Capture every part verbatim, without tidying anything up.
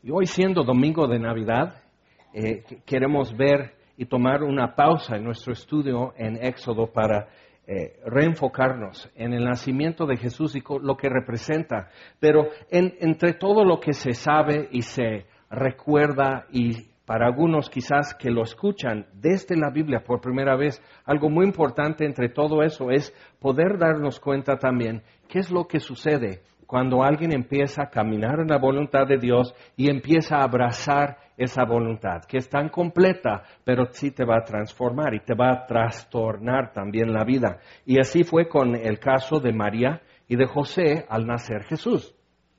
Y hoy, siendo domingo de Navidad, eh, queremos ver y tomar una pausa en nuestro estudio en Éxodo para eh, reenfocarnos en el nacimiento de Jesús y lo que representa. Pero en, entre todo lo que se sabe y se recuerda, y para algunos quizás que lo escuchan desde la Biblia por primera vez, algo muy importante entre todo eso es poder darnos cuenta también qué es lo que sucede cuando alguien empieza a caminar en la voluntad de Dios y empieza a abrazar esa voluntad, que es tan completa, pero sí te va a transformar y te va a trastornar también la vida. Y así fue con el caso de María y de José al nacer Jesús.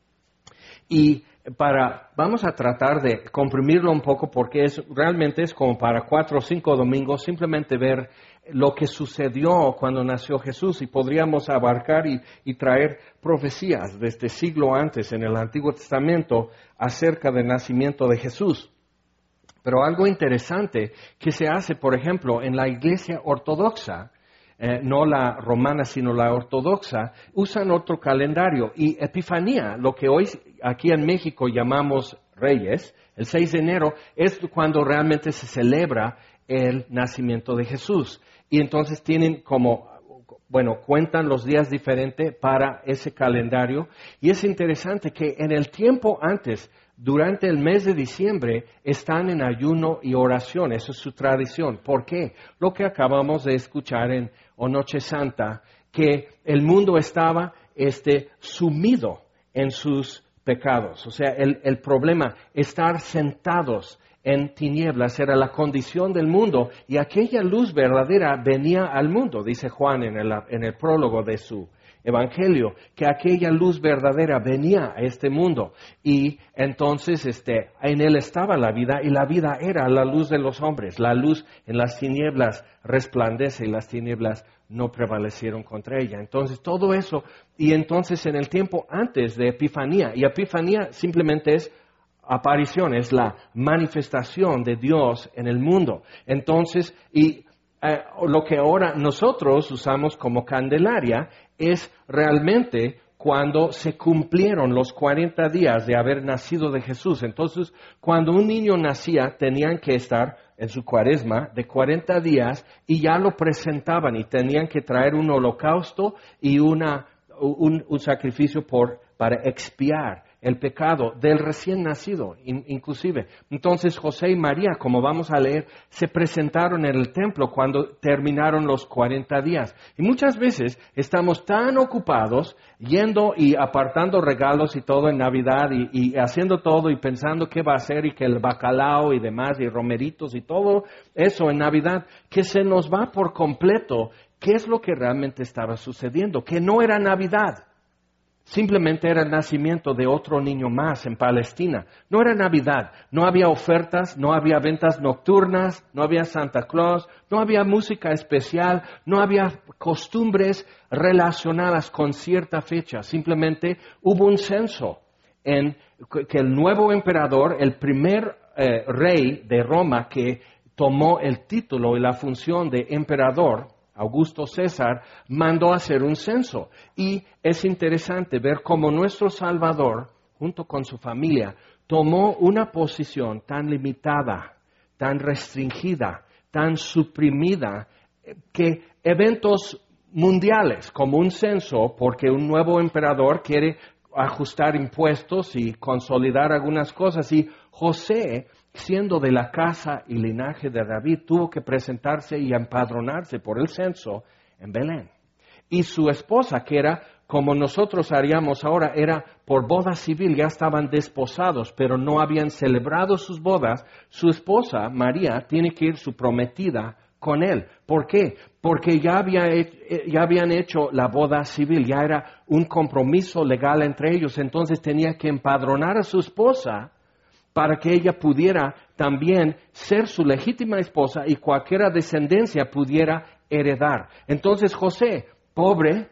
Y para, vamos a tratar de comprimirlo un poco porque es, realmente es como para cuatro o cinco domingos simplemente ver lo que sucedió cuando nació Jesús, y podríamos abarcar y, y traer profecías desde siglo antes en el Antiguo Testamento acerca del nacimiento de Jesús. Pero algo interesante que se hace, por ejemplo, en la Iglesia Ortodoxa, eh, no la romana sino la ortodoxa, usan otro calendario, y Epifanía, lo que hoy aquí en México llamamos Reyes, el seis de enero, es cuando realmente se celebra el nacimiento de Jesús. Y entonces tienen como, bueno, cuentan los días diferentes para ese calendario. Y es interesante que en el tiempo antes, durante el mes de diciembre, están en ayuno y oración. Eso es su tradición. ¿Por qué? Lo que acabamos de escuchar en O Noche Santa, que el mundo estaba este, sumido en sus pecados. O sea, el, el problema, estar sentados en tinieblas era la condición del mundo, y aquella luz verdadera venía al mundo, dice Juan en el, en el prólogo de su Evangelio, que aquella luz verdadera venía a este mundo, y entonces este, en él estaba la vida, y la vida era la luz de los hombres. La luz en las tinieblas resplandece, y las tinieblas no prevalecieron contra ella. Entonces todo eso, y entonces en el tiempo antes de Epifanía, y Epifanía simplemente es aparición, es la manifestación de Dios en el mundo. Entonces, y eh, lo que ahora nosotros usamos como Candelaria es realmente cuando se cumplieron los cuarenta días de haber nacido de Jesús. Entonces, cuando un niño nacía, tenían que estar en su cuaresma de cuarenta días y ya lo presentaban, y tenían que traer un holocausto y una, un, un sacrificio por, para expiar el pecado del recién nacido, in, inclusive. Entonces José y María, como vamos a leer, se presentaron en el templo cuando terminaron los cuarenta días. Y muchas veces estamos tan ocupados yendo y apartando regalos y todo en Navidad, y, y haciendo todo y pensando qué va a hacer, y que el bacalao y demás, y romeritos y todo eso en Navidad, que se nos va por completo qué es lo que realmente estaba sucediendo, que no era Navidad. Simplemente era el nacimiento de otro niño más en Palestina. No era Navidad, no había ofertas, no había ventas nocturnas, no había Santa Claus, no había música especial, no había costumbres relacionadas con cierta fecha. Simplemente hubo un censo en que el nuevo emperador, el primer eh, rey de Roma que tomó el título y la función de emperador, Augusto César, mandó a hacer un censo. Y es interesante ver cómo nuestro Salvador, junto con su familia, tomó una posición tan limitada, tan restringida, tan suprimida, que eventos mundiales, como un censo, porque un nuevo emperador quiere ajustar impuestos y consolidar algunas cosas, y José, siendo de la casa y linaje de David, tuvo que presentarse y empadronarse por el censo en Belén. Y su esposa, que era como nosotros haríamos ahora, era por boda civil, ya estaban desposados, pero no habían celebrado sus bodas. Su esposa, María, tiene que ir su prometida con él. ¿Por qué? Porque ya, había, ya habían hecho la boda civil, ya era un compromiso legal entre ellos, entonces tenía que empadronar a su esposa para que ella pudiera también ser su legítima esposa y cualquier descendencia pudiera heredar. Entonces José, pobre,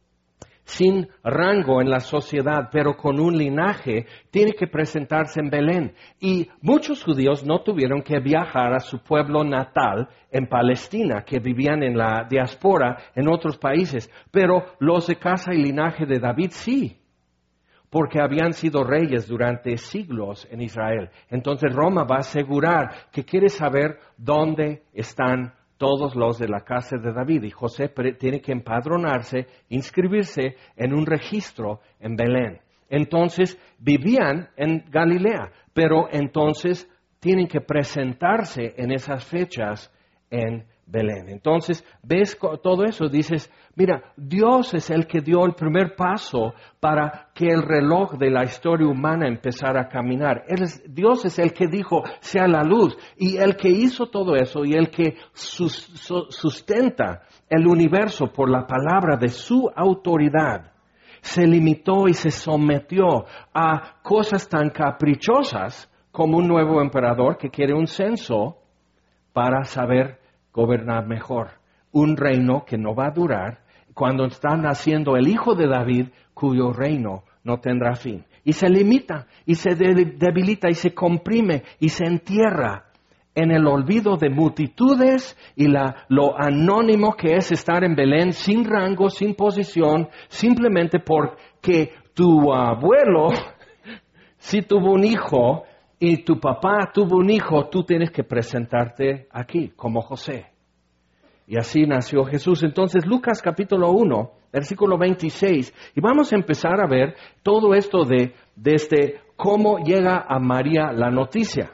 sin rango en la sociedad, pero con un linaje, tiene que presentarse en Belén. Y muchos judíos no tuvieron que viajar a su pueblo natal en Palestina, que vivían en la diáspora en otros países, pero los de casa y linaje de David sí. porque habían sido reyes durante siglos en Israel. Entonces Roma va a asegurar que quiere saber dónde están todos los de la casa de David. Y José tiene que empadronarse, inscribirse en un registro en Belén. Entonces vivían en Galilea, pero entonces tienen que presentarse en esas fechas en Belén. Entonces, ves todo eso, dices, mira, Dios es el que dio el primer paso para que el reloj de la historia humana empezara a caminar. Él es, Dios es el que dijo, sea la luz, y el que hizo todo eso, y el que sus, sustenta el universo por la palabra de su autoridad, se limitó y se sometió a cosas tan caprichosas como un nuevo emperador que quiere un censo para saber gobernar mejor. Un reino que no va a durar cuando está naciendo el hijo de David, cuyo reino no tendrá fin. Y se limita, y se debilita, y se comprime, y se entierra en el olvido de multitudes y la, lo anónimo que es estar en Belén sin rango, sin posición, simplemente porque tu abuelo sí tuvo un hijo y tu papá tuvo un hijo, tú tienes que presentarte aquí como José. Y así nació Jesús. Entonces, Lucas capítulo uno, versículo veintiséis, y vamos a empezar a ver todo esto de desde cómo llega a María la noticia.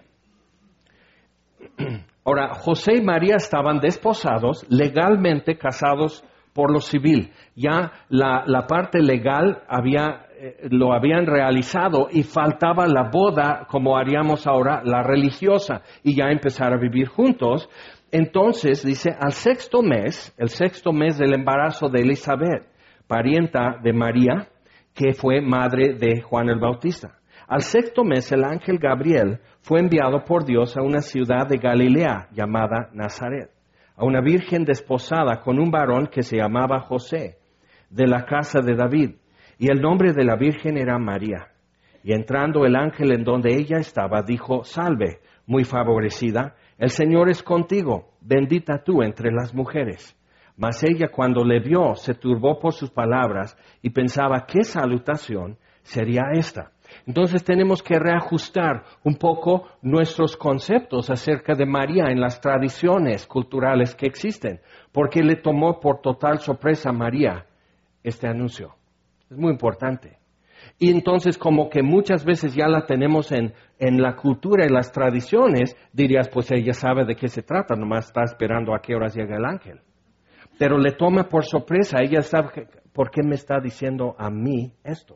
Ahora, José y María estaban desposados, legalmente casados por lo civil. Ya la, la parte legal había, eh, lo habían realizado y faltaba la boda, como haríamos ahora, la religiosa, y ya empezar a vivir juntos. Entonces, dice, al sexto mes, el sexto mes del embarazo de Elizabeth, parienta de María, que fue madre de Juan el Bautista. Al sexto mes, el ángel Gabriel fue enviado por Dios a una ciudad de Galilea llamada Nazaret, a una virgen desposada con un varón que se llamaba José, de la casa de David, y el nombre de la virgen era María. Y entrando el ángel en donde ella estaba, dijo, salve, muy favorecida, el Señor es contigo, bendita tú entre las mujeres. Mas ella cuando le vio se turbó por sus palabras y pensaba, ¿qué salutación sería esta? Entonces tenemos que reajustar un poco nuestros conceptos acerca de María en las tradiciones culturales que existen, porque le tomó por total sorpresa a María este anuncio. Es muy importante. Y entonces como que muchas veces ya la tenemos en, en la cultura y las tradiciones, dirías, pues ella sabe de qué se trata, nomás está esperando a qué horas llega el ángel. Pero le toma por sorpresa, ella sabe, que, ¿por qué me está diciendo a mí esto?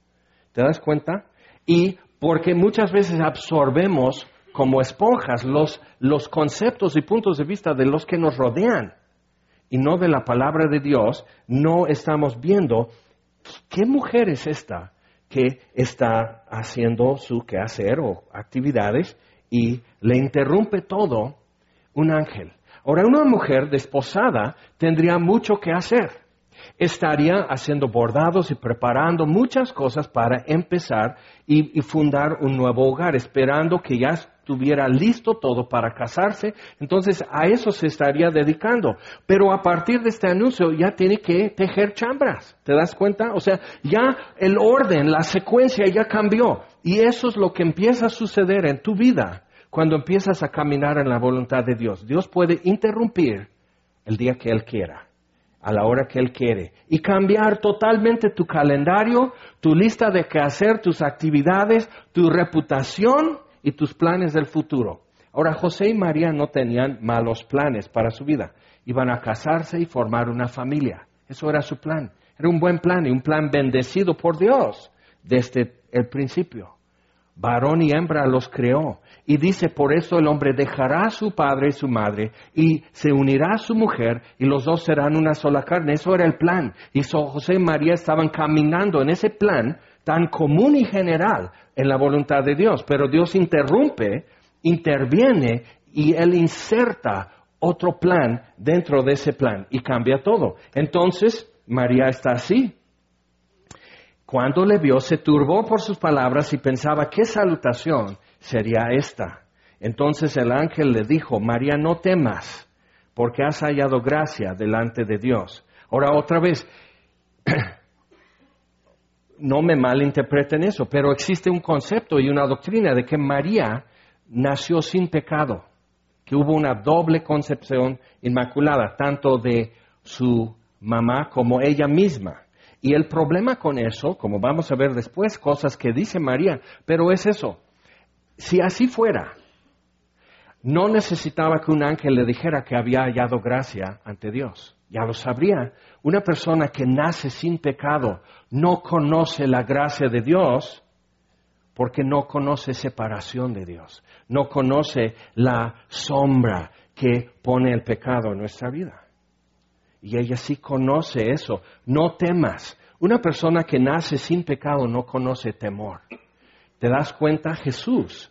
¿Te das cuenta? Y porque muchas veces absorbemos como esponjas los, los conceptos y puntos de vista de los que nos rodean y no de la palabra de Dios, no estamos viendo qué mujer es esta que está haciendo su quehacer o actividades y le interrumpe todo un ángel. Ahora, una mujer desposada tendría mucho que hacer. Estaría haciendo bordados y preparando muchas cosas para empezar y, y fundar un nuevo hogar, esperando que ya estuviera listo todo para casarse. Entonces, a eso se estaría dedicando. Pero a partir de este anuncio ya tiene que tejer chambras. ¿Te das cuenta? O sea, ya el orden, la secuencia ya cambió. Y eso es lo que empieza a suceder en tu vida cuando empiezas a caminar en la voluntad de Dios. Dios puede interrumpir el día que Él quiera, a la hora que Él quiere, y cambiar totalmente tu calendario, tu lista de qué hacer, tus actividades, tu reputación y tus planes del futuro. Ahora, José y María no tenían malos planes para su vida. Iban a casarse y formar una familia. Eso era su plan. Era un buen plan y un plan bendecido por Dios desde el principio. Varón y hembra los creó. Y dice, por eso el hombre dejará a su padre y su madre y se unirá a su mujer y los dos serán una sola carne. Eso era el plan. Y so, José y María estaban caminando en ese plan tan común y general en la voluntad de Dios. Pero Dios interrumpe, interviene y Él inserta otro plan dentro de ese plan y cambia todo. Entonces, María está así. Cuando le vio, se turbó por sus palabras y pensaba, ¿qué salutación sería esta? Entonces el ángel le dijo, María, no temas, porque has hallado gracia delante de Dios. Ahora otra vez, no me malinterpreten eso, pero existe un concepto y una doctrina de que María nació sin pecado, que hubo una doble concepción inmaculada, tanto de su mamá como ella misma. Y el problema con eso, como vamos a ver después, cosas que dice María, pero es eso, si así fuera, no necesitaba que un ángel le dijera que había hallado gracia ante Dios. Ya lo sabría. Una persona que nace sin pecado no conoce la gracia de Dios porque no conoce separación de Dios. No conoce la sombra que pone el pecado en nuestra vida. Y ella sí conoce eso. No temas. Una persona que nace sin pecado no conoce temor. ¿Te das cuenta? Jesús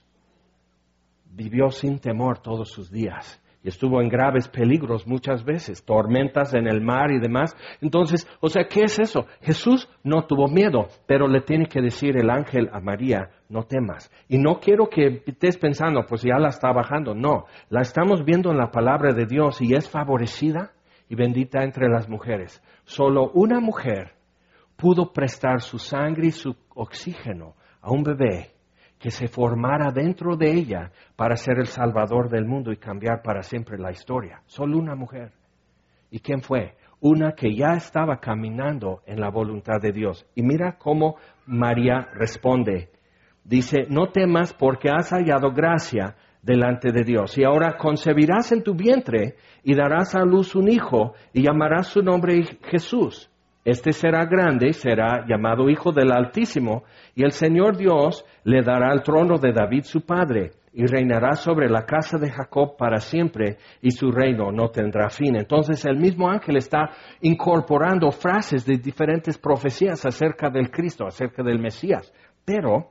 vivió sin temor todos sus días y estuvo en graves peligros muchas veces, tormentas en el mar y demás. Entonces, o sea, ¿qué es eso? Jesús no tuvo miedo, pero le tiene que decir el ángel a María, no temas. Y no quiero que estés pensando, pues ya la está bajando. No, la estamos viendo en la palabra de Dios y es favorecida y bendita entre las mujeres. Solo una mujer pudo prestar su sangre y su oxígeno a un bebé que se formara dentro de ella para ser el salvador del mundo y cambiar para siempre la historia. Solo una mujer. ¿Y quién fue? Una que ya estaba caminando en la voluntad de Dios. Y mira cómo María responde. Dice, no temas porque has hallado gracia delante de Dios. Y ahora concebirás en tu vientre y darás a luz un hijo y llamarás su nombre Jesús. Este será grande y será llamado Hijo del Altísimo, y el Señor Dios le dará el trono de David su padre, y reinará sobre la casa de Jacob para siempre, y su reino no tendrá fin. Entonces el mismo ángel está incorporando frases de diferentes profecías acerca del Cristo, acerca del Mesías. Pero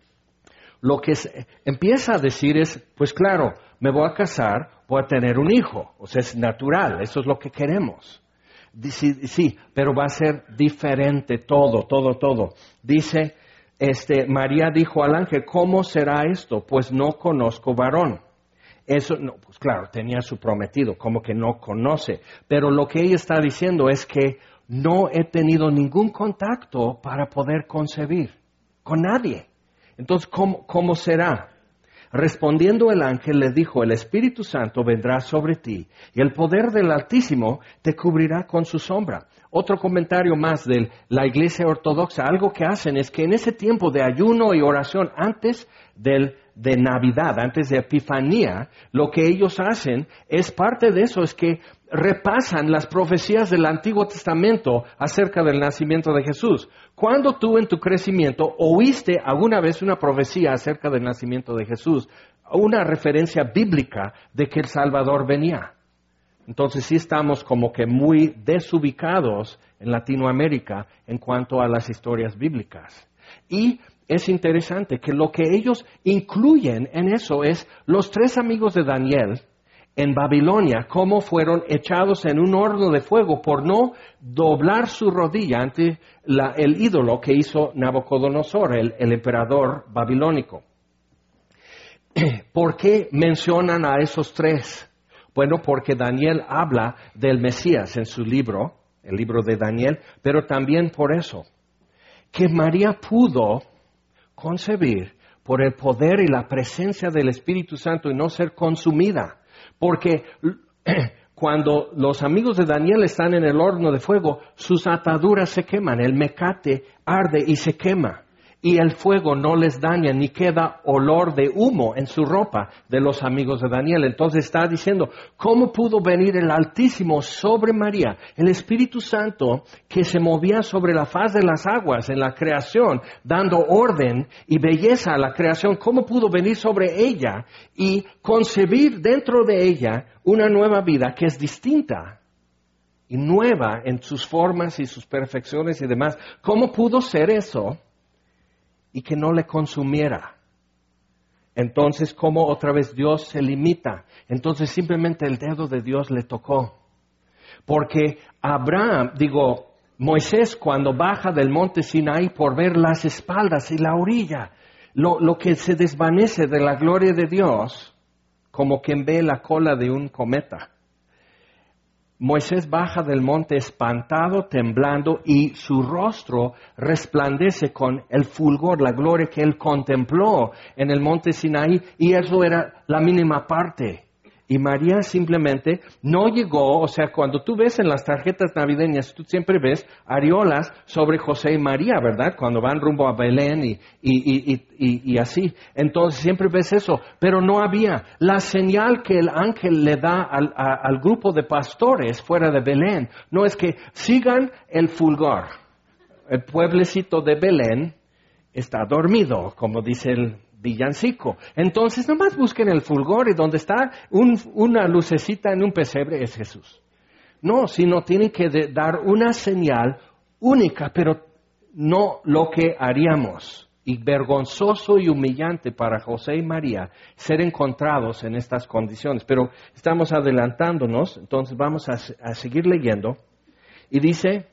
lo que se empieza a decir es, pues claro, me voy a casar, voy a tener un hijo. O sea, es natural, eso es lo que queremos. Sí, sí, pero va a ser diferente todo, todo, todo. Dice, este, María dijo al ángel, ¿cómo será esto? Pues no conozco varón. Eso, no, pues claro, tenía su prometido, como que no conoce. Pero lo que ella está diciendo es que no he tenido ningún contacto para poder concebir con nadie. Entonces, ¿cómo, cómo será? Respondiendo el ángel le dijo, el Espíritu Santo vendrá sobre ti y el poder del Altísimo te cubrirá con su sombra. Otro comentario más de la Iglesia Ortodoxa, algo que hacen es que en ese tiempo de ayuno y oración antes del, de Navidad, antes de Epifanía, lo que ellos hacen es parte de eso, es que repasan las profecías del Antiguo Testamento acerca del nacimiento de Jesús. ¿Cuándo tú en tu crecimiento oíste alguna vez una profecía acerca del nacimiento de Jesús? Una referencia bíblica de que el Salvador venía. Entonces sí estamos como que muy desubicados en Latinoamérica en cuanto a las historias bíblicas. Y es interesante que lo que ellos incluyen en eso es los tres amigos de Daniel en Babilonia, cómo fueron echados en un horno de fuego por no doblar su rodilla ante la, el ídolo que hizo Nabucodonosor, el, el emperador babilónico. ¿Por qué mencionan a esos tres? Bueno, porque Daniel habla del Mesías en su libro, el libro de Daniel, pero también por eso, que María pudo concebir por el poder y la presencia del Espíritu Santo y no ser consumida. Porque cuando los amigos de Daniel están en el horno de fuego, sus ataduras se queman, el mecate arde y se quema. Y el fuego no les daña ni queda olor de humo en su ropa de los amigos de Daniel. Entonces está diciendo, ¿cómo pudo venir el Altísimo sobre María? El Espíritu Santo que se movía sobre la faz de las aguas en la creación, dando orden y belleza a la creación. ¿Cómo pudo venir sobre ella y concebir dentro de ella una nueva vida que es distinta y nueva en sus formas y sus perfecciones y demás? ¿Cómo pudo ser eso? Y que no le consumiera. Entonces, ¿cómo otra vez Dios se limita? Entonces, simplemente el dedo de Dios le tocó. Porque Abraham, digo, Moisés, cuando baja del monte Sinaí por ver las espaldas y la orilla, lo, lo que se desvanece de la gloria de Dios, como quien ve la cola de un cometa. Moisés baja del monte espantado, temblando, y su rostro resplandece con el fulgor, la gloria que él contempló en el monte Sinaí, y eso era la mínima parte. Y María simplemente no llegó, o sea, cuando tú ves en las tarjetas navideñas, tú siempre ves areolas sobre José y María, ¿verdad? Cuando van rumbo a Belén y, y, y, y, y, y así. Entonces siempre ves eso, pero no había. La señal que el ángel le da al, a, al grupo de pastores fuera de Belén, no es que sigan el fulgor. El pueblecito de Belén está dormido, como dice el villancico. Entonces, nomás busquen el fulgor y donde está un, una lucecita en un pesebre es Jesús. No, sino tienen que de, dar una señal única, pero no lo que haríamos. Y vergonzoso y humillante para José y María ser encontrados en estas condiciones. Pero estamos adelantándonos, entonces vamos a, a seguir leyendo. Y dice,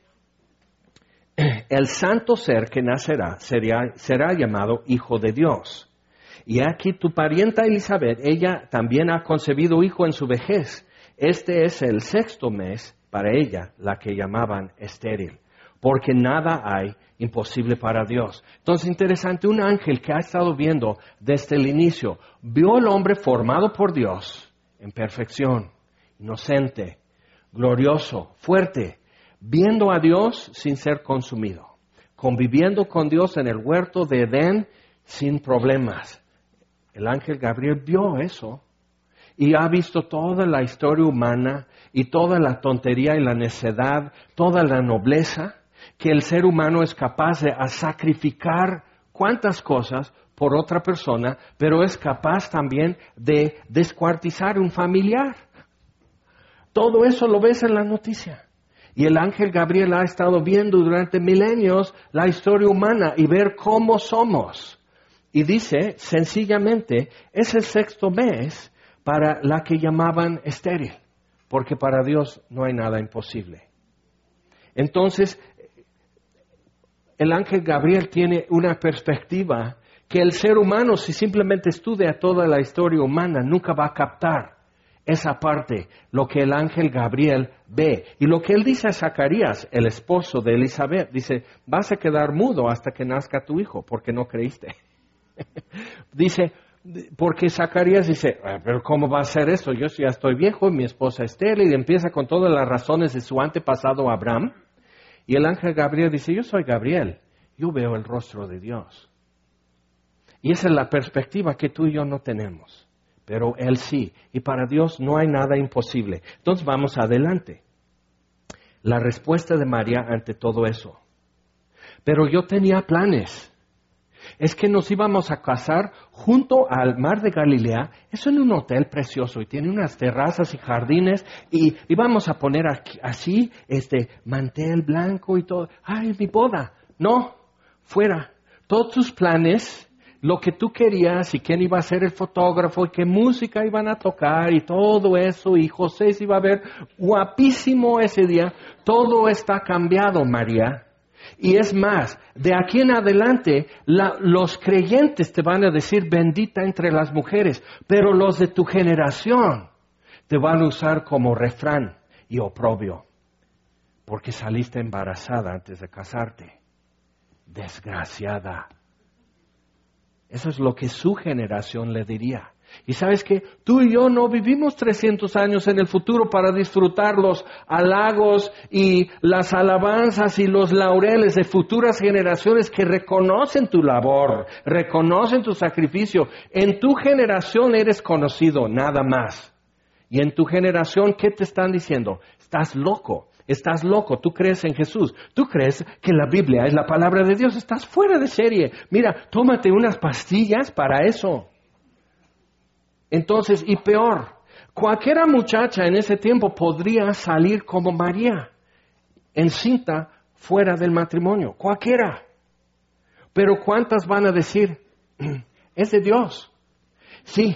el santo ser que nacerá será, será llamado Hijo de Dios. Y aquí tu parienta Elizabeth, ella también ha concebido hijo en su vejez. Este es el sexto mes para ella, la que llamaban estéril, porque nada hay imposible para Dios. Entonces, interesante, un ángel que ha estado viendo desde el inicio, vio al hombre formado por Dios en perfección, inocente, glorioso, fuerte, viendo a Dios sin ser consumido, conviviendo con Dios en el huerto de Edén sin problemas. El ángel Gabriel vio eso y ha visto toda la historia humana y toda la tontería y la necedad, toda la nobleza que el ser humano es capaz de sacrificar cuantas cosas por otra persona, pero es capaz también de descuartizar un familiar. Todo eso lo ves en la noticia. Y el ángel Gabriel ha estado viendo durante milenios la historia humana y ver cómo somos. Y dice, sencillamente, es el sexto mes para la que llamaban estéril, porque para Dios no hay nada imposible. Entonces, el ángel Gabriel tiene una perspectiva que el ser humano, si simplemente estudia toda la historia humana, nunca va a captar esa parte, lo que el ángel Gabriel ve. Y lo que él dice a Zacarías, el esposo de Elizabeth, dice, vas a quedar mudo hasta que nazca tu hijo, porque no creíste. Dice, porque Zacarías dice, pero ¿cómo va a ser eso? Yo ya estoy viejo, mi esposa estéril, y empieza con todas las razones de su antepasado Abraham. Y el ángel Gabriel dice, yo soy Gabriel, yo veo el rostro de Dios. Y esa es la perspectiva que tú y yo no tenemos, pero Él sí. Y para Dios no hay nada imposible. Entonces vamos adelante. La respuesta de María ante todo eso. Pero yo tenía planes. Es que nos íbamos a casar junto al mar de Galilea. Es en un hotel precioso y tiene unas terrazas y jardines. Y íbamos a poner aquí, así, este, mantel blanco y todo. ¡Ay, mi boda! No, fuera. Todos tus planes, lo que tú querías y quién iba a ser el fotógrafo y qué música iban a tocar y todo eso. Y José se iba a ver guapísimo ese día. Todo está cambiado, María. Y es más, de aquí en adelante, la, los creyentes te van a decir bendita entre las mujeres, pero los de tu generación te van a usar como refrán y oprobio, porque saliste embarazada antes de casarte. Desgraciada. Eso es lo que su generación le diría. Y sabes que tú y yo no vivimos trescientos años en el futuro para disfrutar los halagos y las alabanzas y los laureles de futuras generaciones que reconocen tu labor, reconocen tu sacrificio. En tu generación eres conocido, nada más. Y en tu generación, ¿qué te están diciendo? Estás loco, estás loco, tú crees en Jesús, tú crees que la Biblia es la palabra de Dios, estás fuera de serie. Mira, tómate unas pastillas para eso. Entonces, y peor, cualquiera muchacha en ese tiempo podría salir como María, encinta fuera del matrimonio, cualquiera. Pero ¿cuántas van a decir, es de Dios? Sí,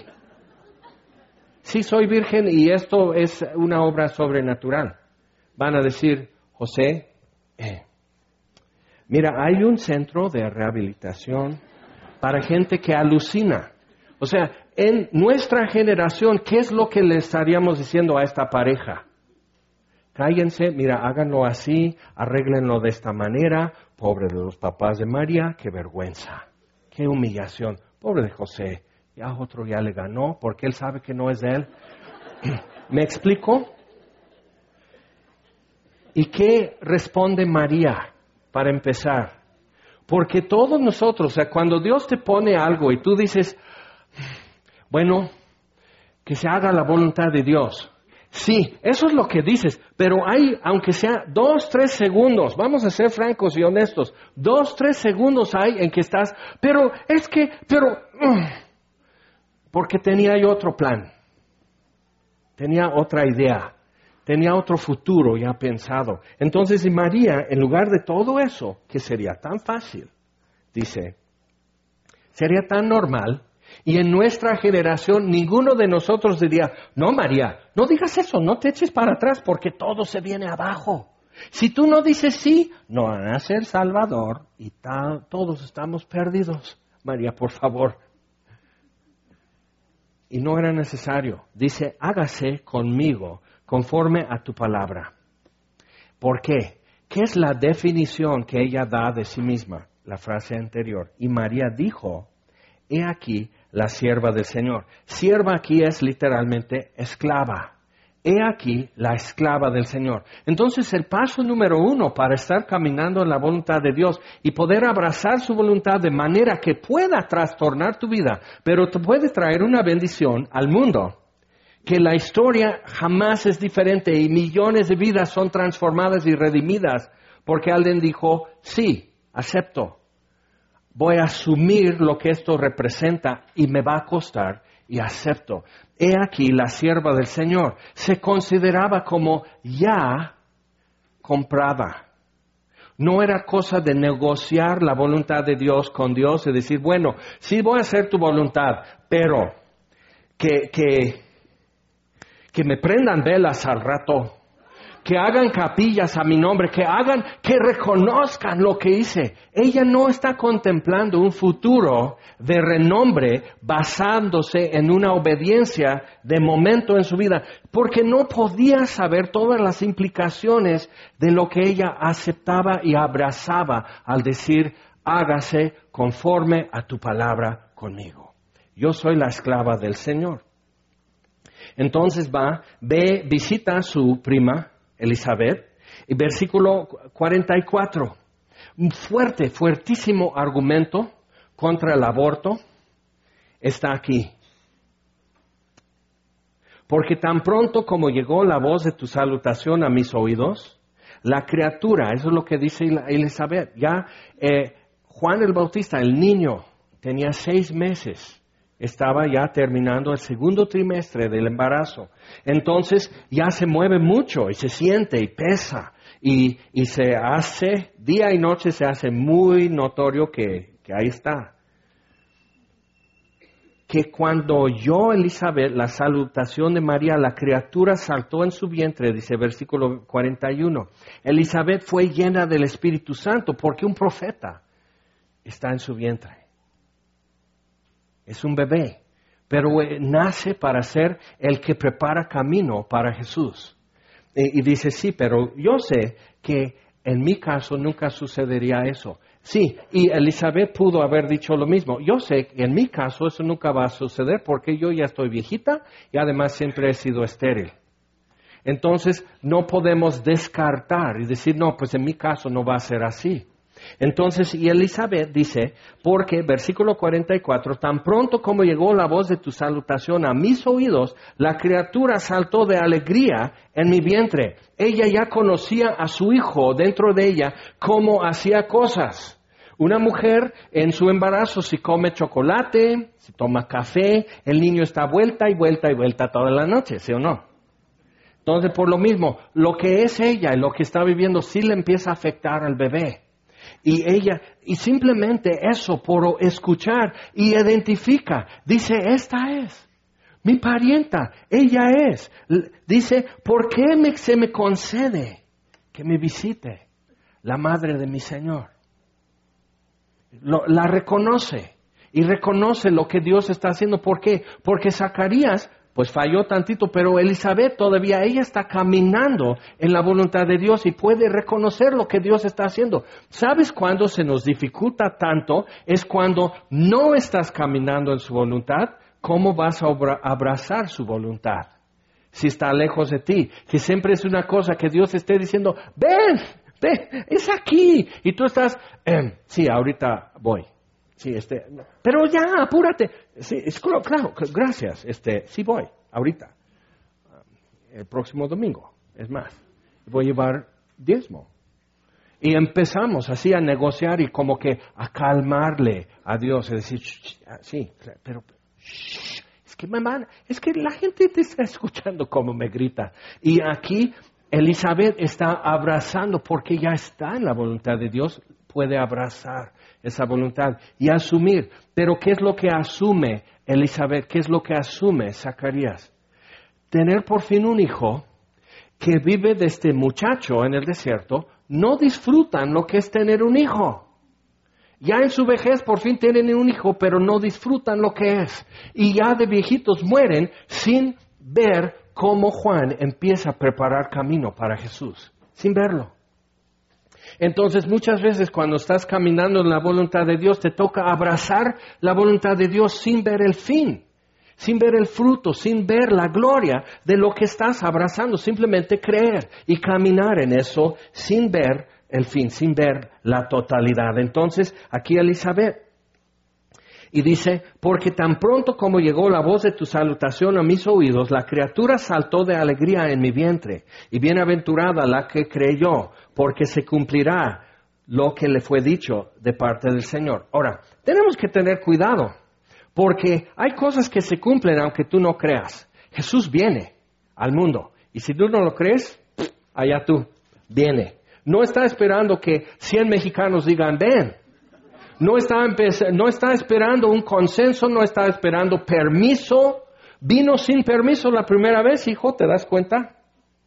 sí soy virgen y esto es una obra sobrenatural. Van a decir, José, eh, mira, hay un centro de rehabilitación para gente que alucina. O sea, en nuestra generación, ¿qué es lo que le estaríamos diciendo a esta pareja? cállense, mira, háganlo así, arréglenlo de esta manera. Pobre de los papás de María, qué vergüenza, qué humillación. Pobre de José, ya otro ya le ganó porque él sabe que no es de él. ¿Me explico? ¿Y qué responde María para empezar? Porque todos nosotros, o sea, cuando Dios te pone algo y tú dices, bueno, que se haga la voluntad de Dios. Sí, eso es lo que dices, pero hay, aunque sea dos, tres segundos, vamos a ser francos y honestos, dos, tres segundos hay en que estás, pero es que, pero, uh, porque tenía yo otro plan, tenía otra idea, tenía otro futuro ya pensado. Entonces, y María, en lugar de todo eso, que sería tan fácil, dice, sería tan normal. Y en nuestra generación ninguno de nosotros diría, no María, no digas eso, no te eches para atrás porque todo se viene abajo. Si tú no dices sí, no van a ser Salvador y tal, todos estamos perdidos. María, por favor. Y no era necesario. Dice, hágase conmigo conforme a tu palabra. ¿Por qué? ¿Qué es la definición que ella da de sí misma? La frase anterior. Y María dijo, he aquí la sierva del Señor. Sierva aquí es literalmente esclava. He aquí la esclava del Señor. Entonces el paso número uno para estar caminando en la voluntad de Dios y poder abrazar su voluntad de manera que pueda trastornar tu vida, pero te puede traer una bendición al mundo. Que la historia jamás es diferente y millones de vidas son transformadas y redimidas porque alguien dijo, sí, acepto. Voy a asumir lo que esto representa y me va a costar y acepto. He aquí la sierva del Señor. Se consideraba como ya comprada. No era cosa de negociar la voluntad de Dios con Dios y decir, bueno, sí voy a hacer tu voluntad, pero que, que, que me prendan velas al rato. Que hagan capillas a mi nombre, que hagan, que reconozcan lo que hice. Ella no está contemplando un futuro de renombre basándose en una obediencia de momento en su vida, porque no podía saber todas las implicaciones de lo que ella aceptaba y abrazaba al decir, hágase conforme a tu palabra conmigo. Yo soy la esclava del Señor. Entonces va, ve, visita a su prima, Elizabeth, y versículo cuarenta y cuatro, un fuerte, fuertísimo argumento contra el aborto está aquí. Porque tan pronto como llegó la voz de tu salutación a mis oídos, la criatura, eso es lo que dice Elizabeth, ya eh, Juan el Bautista, el niño, tenía seis meses. Estaba ya terminando el segundo trimestre del embarazo. Entonces ya se mueve mucho y se siente y pesa. Y, y se hace, día y noche se hace muy notorio que, que ahí está. Que cuando oyó Elizabeth la salutación de María, la criatura saltó en su vientre, dice versículo cuarenta y uno. Elizabeth fue llena del Espíritu Santo porque un profeta está en su vientre. Es un bebé, pero nace para ser el que prepara camino para Jesús. Y, y dice, sí, pero yo sé que en mi caso nunca sucedería eso. Sí, y Elizabeth pudo haber dicho lo mismo. Yo sé que en mi caso eso nunca va a suceder porque yo ya estoy viejita y además siempre he sido estéril. Entonces no podemos descartar y decir, no, pues en mi caso no va a ser así. Entonces, y Elizabeth dice, porque, versículo cuarenta y cuatro, tan pronto como llegó la voz de tu salutación a mis oídos, la criatura saltó de alegría en mi vientre. Ella ya conocía a su hijo dentro de ella, cómo hacía cosas. Una mujer en su embarazo, si come chocolate, si toma café, el niño está vuelta y vuelta y vuelta toda la noche, ¿sí o no? Entonces, por lo mismo, lo que es ella y lo que está viviendo sí le empieza a afectar al bebé. Y ella, y simplemente eso, por escuchar, y identifica, dice, esta es, mi parienta, ella es. Dice, ¿por qué me, se me concede que me visite la madre de mi Señor? Lo, la reconoce, y reconoce lo que Dios está haciendo. ¿Por qué? Porque Zacarías pues falló tantito, pero Elizabeth todavía, ella está caminando en la voluntad de Dios y puede reconocer lo que Dios está haciendo. ¿Sabes cuándo se nos dificulta tanto? Es cuando no estás caminando en su voluntad. ¿Cómo vas a abrazar su voluntad? Si está lejos de ti, que siempre es una cosa que Dios esté diciendo, ven, ven, es aquí. Y tú estás, eh, sí, ahorita voy. Sí, este, pero ya, apúrate. Sí, es claro, claro, gracias. Este, sí voy, ahorita. El próximo domingo, es más. Voy a llevar diezmo. Y empezamos así a negociar y como que a calmarle a Dios. Es decir, sí, pero... Es que, mamá, es que la gente te está escuchando como me grita. Y aquí Elizabeth está abrazando porque ya está en la voluntad de Dios. Puede abrazar esa voluntad y asumir. Pero ¿qué es lo que asume Elizabeth? ¿Qué es lo que asume Zacarías? Tener por fin un hijo que vive de este muchacho en el desierto. No disfrutan lo que es tener un hijo. Ya en su vejez por fin tienen un hijo, pero no disfrutan lo que es. Y ya de viejitos mueren sin ver cómo Juan empieza a preparar camino para Jesús. Sin verlo. Entonces muchas veces cuando estás caminando en la voluntad de Dios, te toca abrazar la voluntad de Dios sin ver el fin. Sin ver el fruto, sin ver la gloria de lo que estás abrazando. Simplemente creer y caminar en eso sin ver el fin, sin ver la totalidad. Entonces, aquí Elizabeth, y dice, porque tan pronto como llegó la voz de tu salutación a mis oídos, la criatura saltó de alegría en mi vientre, y bienaventurada la que creyó, porque se cumplirá lo que le fue dicho de parte del Señor. Ahora, tenemos que tener cuidado, porque hay cosas que se cumplen aunque tú no creas. Jesús viene al mundo, y si tú no lo crees, allá tú, viene. No está esperando que cien mexicanos digan, ven. No está, no está esperando un consenso, no está esperando permiso. Vino sin permiso la primera vez, hijo, ¿te das cuenta?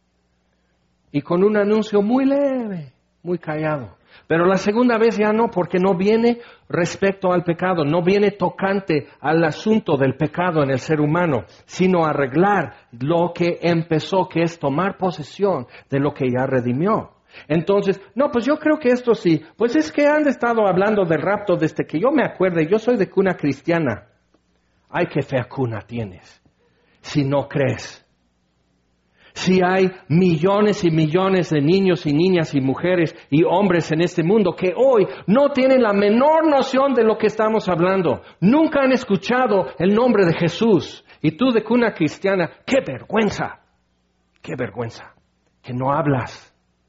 Y con un anuncio muy leve, muy callado. Pero la segunda vez ya no, porque no viene respecto al pecado, no viene tocante al asunto del pecado en el ser humano, sino arreglar lo que empezó, que es tomar posesión de lo que ya redimió. Entonces, no, pues yo creo que esto sí, pues es que han estado hablando del rapto desde que yo me acuerde, yo soy de cuna cristiana. Ay, qué fea cuna tienes, si no crees. Si hay millones y millones de niños y niñas y mujeres y hombres en este mundo que hoy no tienen la menor noción de lo que estamos hablando, nunca han escuchado el nombre de Jesús, y tú de cuna cristiana, qué vergüenza, qué vergüenza, que no hablas.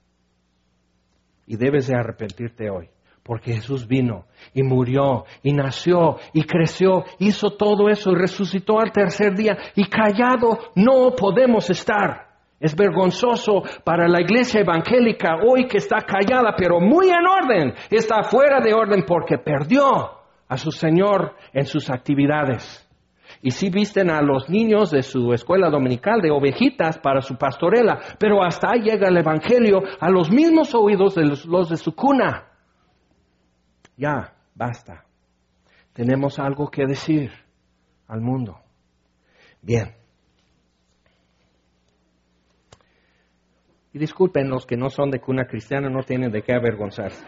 Y debes de arrepentirte hoy, porque Jesús vino y murió y nació y creció, hizo todo eso y resucitó al tercer día, y callado no podemos estar. Es vergonzoso para la iglesia evangélica hoy que está callada, pero muy en orden, está fuera de orden porque perdió a su Señor en sus actividades. Y sí visten a los niños de su escuela dominical de ovejitas para su pastorela, pero hasta ahí llega el evangelio a los mismos oídos de los, los de su cuna. Ya, basta. Tenemos algo que decir al mundo. Bien. Y disculpen, los que no son de cuna cristiana no tienen de qué avergonzarse.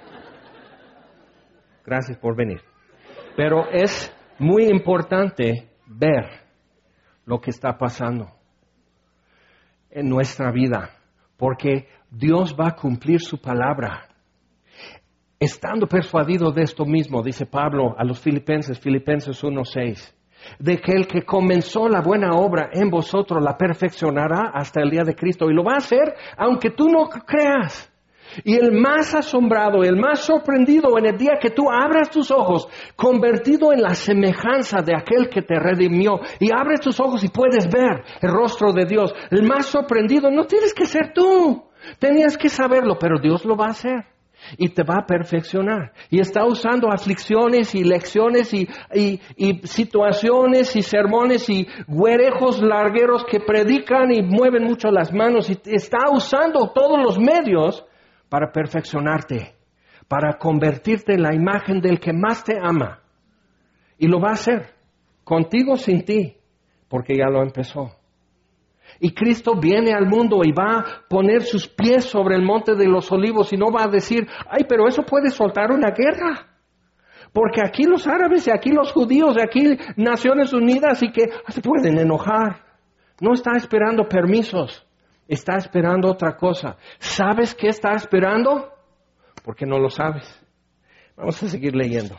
Gracias por venir. Pero es muy importante ver lo que está pasando en nuestra vida, porque Dios va a cumplir su palabra. Estando persuadido de esto mismo, dice Pablo a los Filipenses, Filipenses uno seis, de que el que comenzó la buena obra en vosotros la perfeccionará hasta el día de Cristo, y lo va a hacer aunque tú no creas. Y el más asombrado, el más sorprendido en el día que tú abras tus ojos, convertido en la semejanza de aquel que te redimió, y abres tus ojos y puedes ver el rostro de Dios. El más sorprendido no tienes que ser tú, tenías que saberlo, pero Dios lo va a hacer. Y te va a perfeccionar. Y está usando aflicciones y lecciones y, y, y situaciones y sermones y güerejos largueros que predican y mueven mucho las manos. Y está usando todos los medios para perfeccionarte, para convertirte en la imagen del que más te ama. Y lo va a hacer, contigo, sin ti, porque ya lo empezó. Y Cristo viene al mundo y va a poner sus pies sobre el monte de los olivos y no va a decir, ay, pero eso puede soltar una guerra. Porque aquí los árabes y aquí los judíos y aquí Naciones Unidas y que se pueden enojar. No está esperando permisos, está esperando otra cosa. ¿Sabes qué está esperando? Porque no lo sabes. Vamos a seguir leyendo.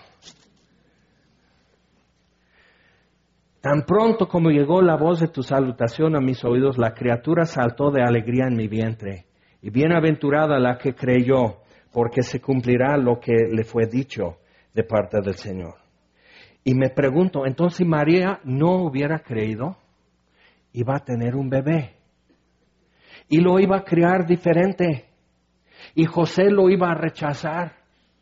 Tan pronto como llegó la voz de tu salutación a mis oídos, la criatura saltó de alegría en mi vientre. Y bienaventurada la que creyó, porque se cumplirá lo que le fue dicho de parte del Señor. Y me pregunto, entonces si María no hubiera creído, iba a tener un bebé. Y lo iba a criar diferente. Y José lo iba a rechazar.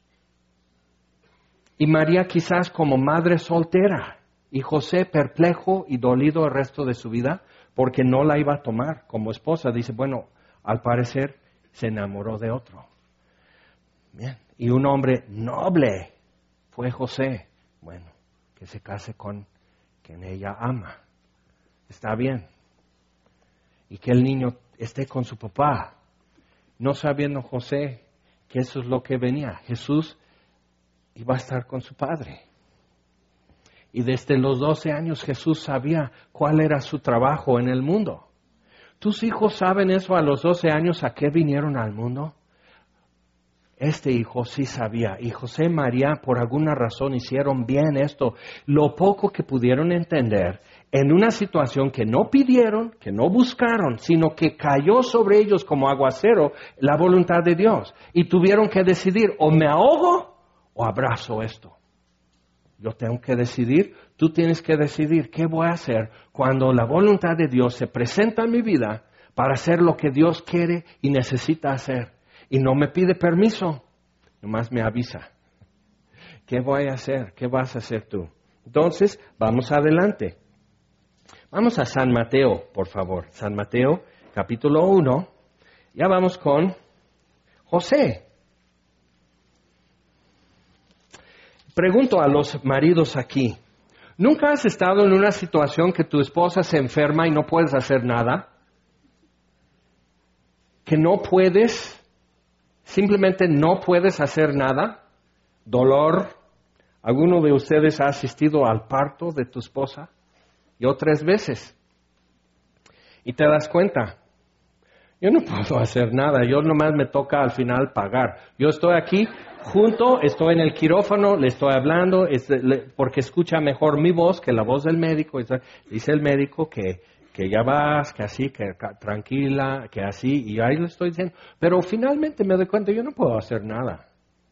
Y María quizás como madre soltera. Y José perplejo y dolido el resto de su vida porque no la iba a tomar como esposa. Dice, bueno, al parecer se enamoró de otro. Bien. Y un hombre noble fue José. Bueno, que se case con quien ella ama. Está bien. Y que el niño esté con su papá. No sabiendo José que eso es lo que venía. Jesús iba a estar con su padre. Y desde los doce años Jesús sabía cuál era su trabajo en el mundo. ¿Tus hijos saben eso a los doce años a qué vinieron al mundo? Este hijo sí sabía. Y José y María por alguna razón hicieron bien esto. Lo poco que pudieron entender en una situación que no pidieron, que no buscaron, sino que cayó sobre ellos como aguacero la voluntad de Dios. Y tuvieron que decidir, o me ahogo o abrazo esto. Yo tengo que decidir, tú tienes que decidir qué voy a hacer cuando la voluntad de Dios se presenta en mi vida para hacer lo que Dios quiere y necesita hacer. Y no me pide permiso, nomás me avisa. ¿Qué voy a hacer? ¿Qué vas a hacer tú? Entonces, vamos adelante. Vamos a San Mateo, por favor. San Mateo, capítulo uno. Ya vamos con José. Pregunto a los maridos aquí, ¿nunca has estado en una situación que tu esposa se enferma y no puedes hacer nada? ¿Que no puedes, simplemente no puedes hacer nada? ¿Dolor? ¿Alguno de ustedes ha asistido al parto de tu esposa? Yo tres veces. Y te das cuenta, yo no puedo hacer nada, yo nomás me toca al final pagar. Yo estoy aquí junto, estoy en el quirófano, le estoy hablando, es, le, porque escucha mejor mi voz que la voz del médico. Dice el médico que, que ya vas, que así, que tranquila, que así, y ahí lo estoy diciendo. Pero finalmente me doy cuenta, yo no puedo hacer nada.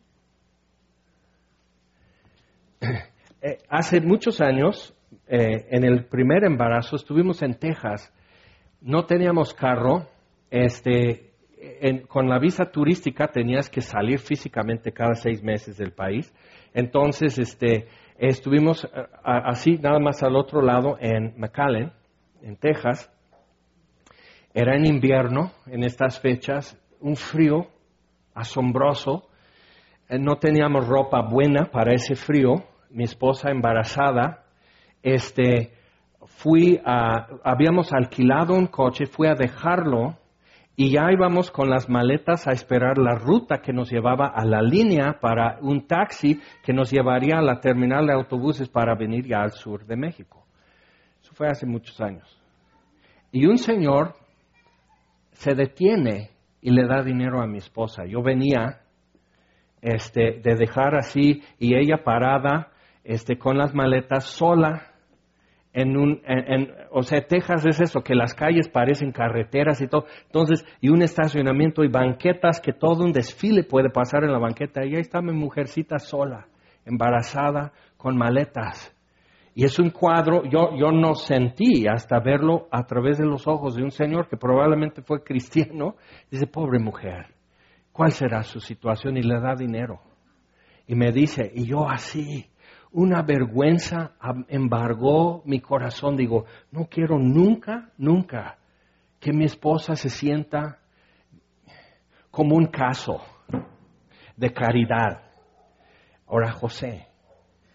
Eh, hace muchos años, eh, en el primer embarazo, estuvimos en Texas, no teníamos carro, este... En, con la visa turística tenías que salir físicamente cada seis meses del país. Entonces, este, estuvimos a, así, nada más al otro lado, en McAllen, en Texas. Era en invierno, en estas fechas, un frío asombroso. Eh, no teníamos ropa buena para ese frío. Mi esposa embarazada, este, fui a, habíamos alquilado un coche, fui a dejarlo. Y ya íbamos con las maletas a esperar la ruta que nos llevaba a la línea para un taxi que nos llevaría a la terminal de autobuses para venir ya al sur de México. Eso fue hace muchos años. Y un señor se detiene y le da dinero a mi esposa. Yo venía este, de dejar así y ella parada este, con las maletas sola. En un, en, en, o sea, Texas es eso, que las calles parecen carreteras y todo. Entonces, y un estacionamiento y banquetas, que todo un desfile puede pasar en la banqueta. Y ahí está mi mujercita sola, embarazada, con maletas. Y es un cuadro, yo, yo no sentí hasta verlo a través de los ojos de un señor que probablemente fue cristiano. Dice, pobre mujer, ¿cuál será su situación? Y le da dinero. Y me dice, y yo así... Una vergüenza embargó mi corazón. Digo, no quiero nunca, nunca que mi esposa se sienta como un caso de caridad. Ahora, José,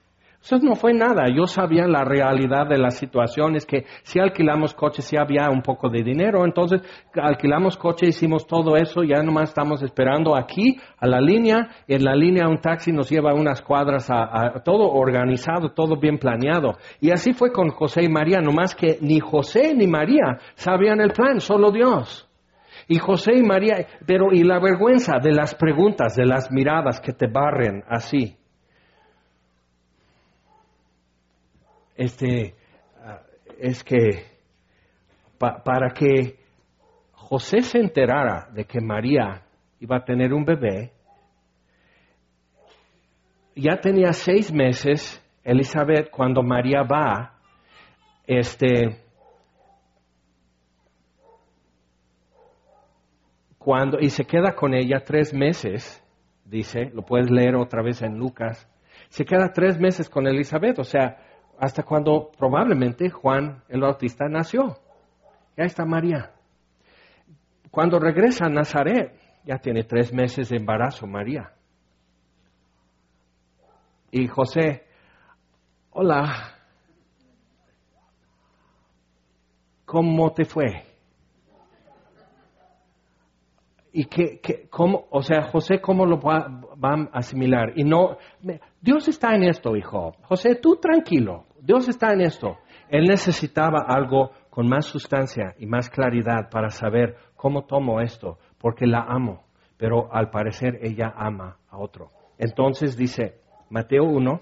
Eso no fue nada. Yo sabía la realidad de la situación. Es que si alquilamos coches, si había un poco de dinero. Entonces alquilamos coche, hicimos todo eso. Ya nomás estamos esperando aquí a la línea. En la línea un taxi nos lleva unas cuadras a, a todo organizado, todo bien planeado. Y así fue con José y María. Nomás que ni José ni María sabían el plan, solo Dios. Y José y María, pero y la vergüenza de las preguntas, de las miradas que te barren así. Este, uh, es que pa, para que José se enterara de que María iba a tener un bebé, ya tenía seis meses Elizabeth cuando María va, este, cuando, y se queda con ella tres meses, dice, lo puedes leer otra vez en Lucas, se queda tres meses con Elizabeth, o sea, hasta cuando probablemente Juan el Bautista nació. Ya está María. Cuando regresa a Nazaret, ya tiene tres meses de embarazo María. Y José, hola, ¿cómo te fue? Y que, que cómo, o sea, José, ¿cómo lo va, va a asimilar? Y no, Dios está en esto, hijo. José, tú tranquilo, Dios está en esto. Él necesitaba algo con más sustancia y más claridad para saber cómo tomo esto, porque la amo, pero al parecer ella ama a otro. Entonces dice, Mateo uno,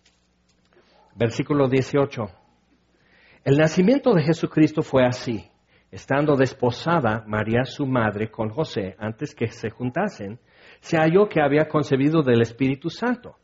versículo dieciocho, el nacimiento de Jesucristo fue así. Estando desposada María su madre con José, antes que se juntasen, se halló que había concebido del Espíritu Santo.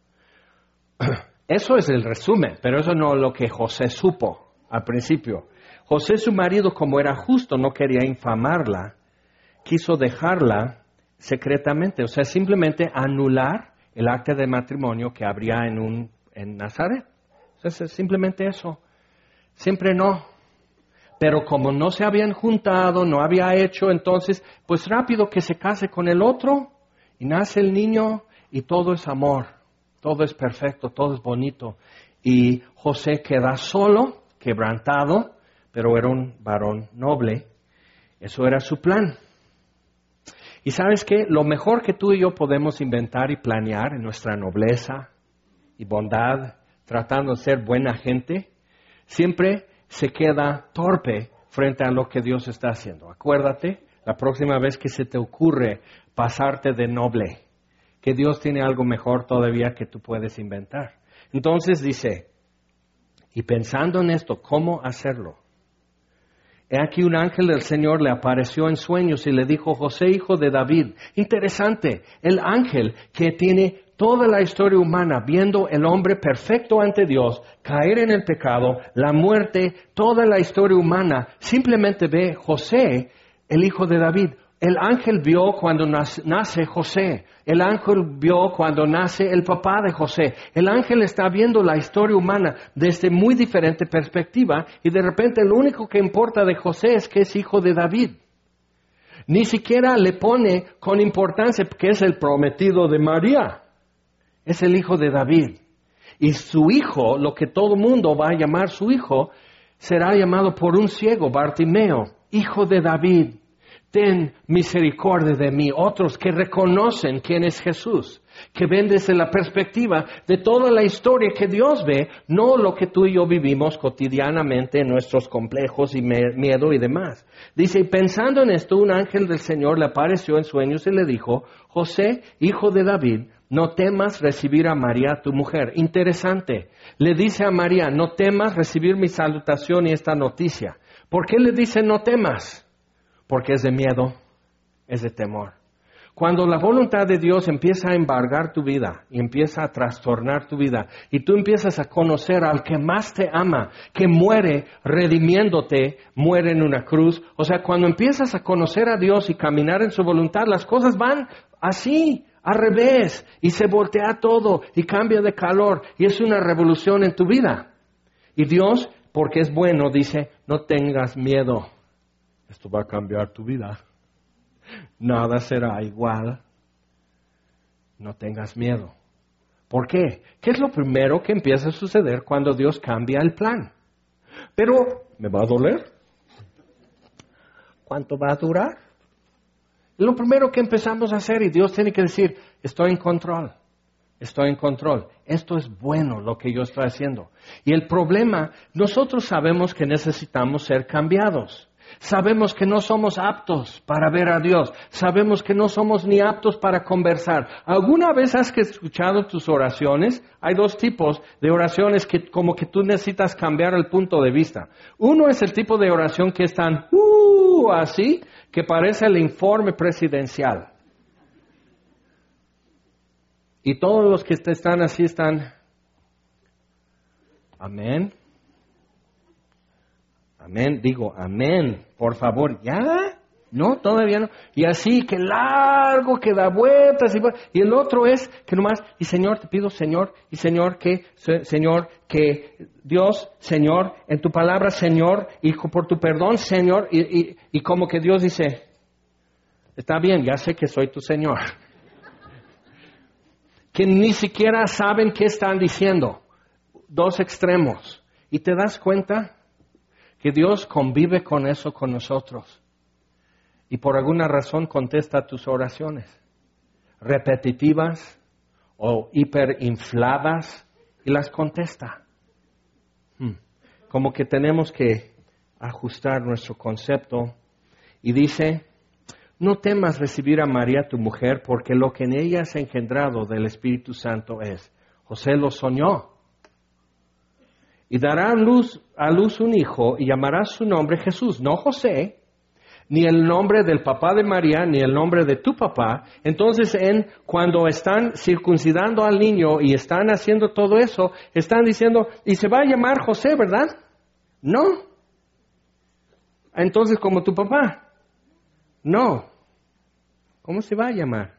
Eso es el resumen, pero eso no es lo que José supo al principio. José, su marido, como era justo, no quería infamarla, quiso dejarla secretamente, o sea, simplemente anular el acta de matrimonio que habría en, un, en Nazaret. Entonces, simplemente eso. Siempre no. Pero como no se habían juntado, no había hecho, entonces, pues rápido que se case con el otro y nace el niño y todo es amor, todo es perfecto, todo es bonito. Y José queda solo, quebrantado, pero era un varón noble. Eso era su plan. Y ¿sabes qué? Lo mejor que tú y yo podemos inventar y planear en nuestra nobleza y bondad, tratando de ser buena gente, siempre se queda torpe frente a lo que Dios está haciendo. Acuérdate, la próxima vez que se te ocurre pasarte de noble, que Dios tiene algo mejor todavía que tú puedes inventar. Entonces dice, y pensando en esto, ¿cómo hacerlo? He aquí un ángel del Señor le apareció en sueños y le dijo, José, hijo de David. Interesante, el ángel que tiene toda la historia humana, viendo el hombre perfecto ante Dios, caer en el pecado, la muerte, toda la historia humana, simplemente ve José, el hijo de David. El ángel vio cuando nace José. El ángel vio cuando nace el papá de José. El ángel está viendo la historia humana desde muy diferente perspectiva y de repente lo único que importa de José es que es hijo de David. Ni siquiera le pone con importancia que es el prometido de María. Es el hijo de David. Y su hijo, lo que todo mundo va a llamar su hijo, será llamado por un ciego, Bartimeo, hijo de David. Ten misericordia de mí. Otros que reconocen quién es Jesús, que ven desde la perspectiva de toda la historia que Dios ve, no lo que tú y yo vivimos cotidianamente en nuestros complejos y me- miedo y demás. Dice, y pensando en esto, un ángel del Señor le apareció en sueños y le dijo, José, hijo de David, no temas recibir a María, tu mujer. Interesante. Le dice a María, no temas recibir mi salutación y esta noticia. ¿Por qué le dice no temas? Porque es de miedo, es de temor. Cuando la voluntad de Dios empieza a embargar tu vida y empieza a trastornar tu vida y tú empiezas a conocer al que más te ama, que muere redimiéndote, muere en una cruz. O sea, cuando empiezas a conocer a Dios y caminar en su voluntad, las cosas van así, al revés, y se voltea todo y cambia de calor y es una revolución en tu vida. Y Dios, porque es bueno, dice, no tengas miedo. Esto va a cambiar tu vida. Nada será igual. No tengas miedo. ¿Por qué? ¿Qué es lo primero que empieza a suceder cuando Dios cambia el plan? Pero, ¿me va a doler? ¿Cuánto va a durar? Es lo primero que empezamos a hacer y Dios tiene que decir, estoy en control, estoy en control. Esto es bueno lo que yo estoy haciendo. Y el problema, nosotros sabemos que necesitamos ser cambiados. Sabemos que no somos aptos para ver a Dios. Sabemos que no somos ni aptos para conversar. ¿Alguna vez has escuchado tus oraciones? Hay dos tipos de oraciones que como que tú necesitas cambiar el punto de vista. Uno es el tipo de oración que es tan uh, así, que parece el informe presidencial. Y todos los que están así están, amén. Amén, digo, amén, por favor, ¿ya? No, todavía no. Y así, que largo, que da vueltas. Y, y el otro es que nomás, y Señor, te pido, Señor, y Señor, que, Señor, que Dios, Señor, en tu palabra, Señor, y por tu perdón, Señor, y, y, y como que Dios dice, está bien, ya sé que soy tu Señor. Que ni siquiera saben qué están diciendo. Dos extremos. ¿Y te das cuenta? Que Dios convive con eso con nosotros. Y por alguna razón contesta tus oraciones. Repetitivas o hiperinfladas. Y las contesta. Hmm. Como que tenemos que ajustar nuestro concepto. Y dice, no temas recibir a María tu mujer, porque lo que en ella es engendrado del Espíritu Santo es. José lo soñó. Y dará a luz, a luz un hijo y llamará su nombre Jesús, no José, ni el nombre del papá de María, ni el nombre de tu papá. Entonces, en, cuando están circuncidando al niño y están haciendo todo eso, están diciendo, y se va a llamar José, ¿verdad? No. Entonces, como tu papá. No. ¿Cómo se va a llamar?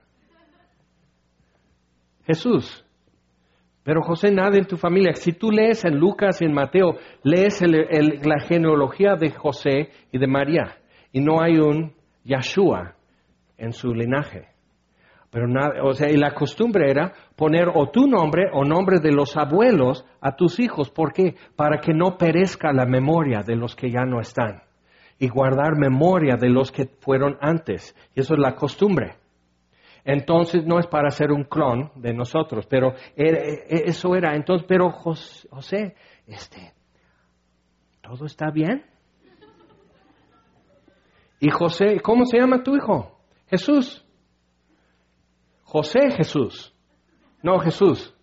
Jesús. Pero José, nada en tu familia. Si tú lees en Lucas y en Mateo, lees el, el, la genealogía de José y de María. Y no hay un Yeshua en su linaje. Pero nada, o sea, y la costumbre era poner o tu nombre o nombre de los abuelos a tus hijos. ¿Por qué? Para que no perezca la memoria de los que ya no están. Y guardar memoria de los que fueron antes. Y eso es la costumbre. Entonces no es para hacer un clon de nosotros, pero eso era. Entonces, pero José, este, ¿todo está bien? Y José, ¿cómo se llama tu hijo? Jesús. José Jesús. No, Jesús.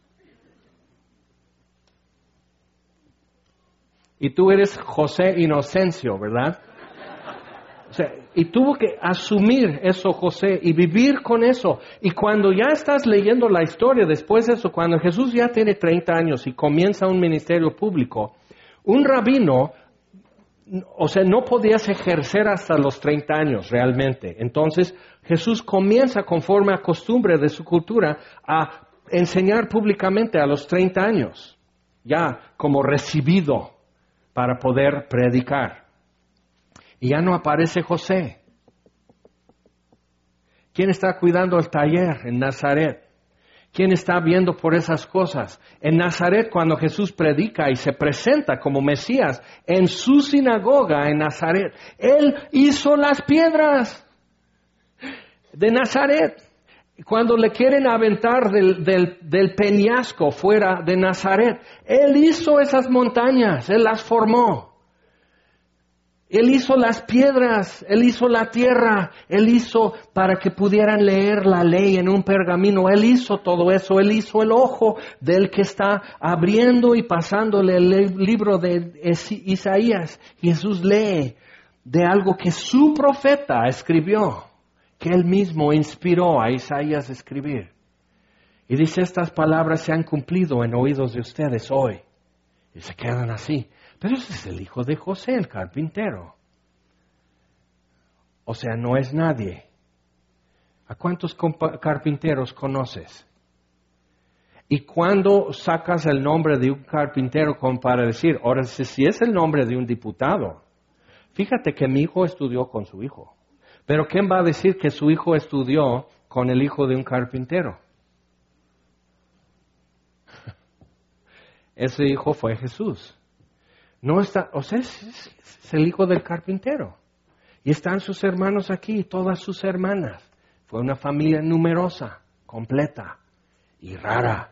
Y tú eres José Inocencio, ¿verdad? O sea, y tuvo que asumir eso José y vivir con eso. Y cuando ya estás leyendo la historia después de eso, cuando Jesús ya tiene treinta años y comienza un ministerio público, un rabino, o sea, no podías ejercer hasta los treinta años realmente. Entonces Jesús comienza conforme a costumbre de su cultura a enseñar públicamente a los treinta años, ya como recibido para poder predicar. Y ya no aparece José. ¿Quién está cuidando el taller en Nazaret? ¿Quién está viendo por esas cosas? En Nazaret, cuando Jesús predica y se presenta como Mesías en su sinagoga en Nazaret, Él hizo las piedras de Nazaret. Cuando le quieren aventar del, del, del peñasco fuera de Nazaret, Él hizo esas montañas, Él las formó. Él hizo las piedras, Él hizo la tierra, Él hizo para que pudieran leer la ley en un pergamino, Él hizo todo eso, Él hizo el ojo del que está abriendo y pasándole el libro de Isaías. Jesús lee de algo que su profeta escribió, que Él mismo inspiró a Isaías a escribir. Y dice, estas palabras se han cumplido en oídos de ustedes hoy. Y se quedan así. Pero ese es el hijo de José, el carpintero. O sea, no es nadie. ¿A cuántos carpinteros conoces? Y cuando sacas el nombre de un carpintero como para decir, ahora si es el nombre de un diputado, fíjate que mi hijo estudió con su hijo. Pero ¿quién va a decir que su hijo estudió con el hijo de un carpintero? ese hijo fue Jesús. No está, o sea, es, es el hijo del carpintero. Y están sus hermanos aquí, todas sus hermanas. Fue una familia numerosa, completa y rara.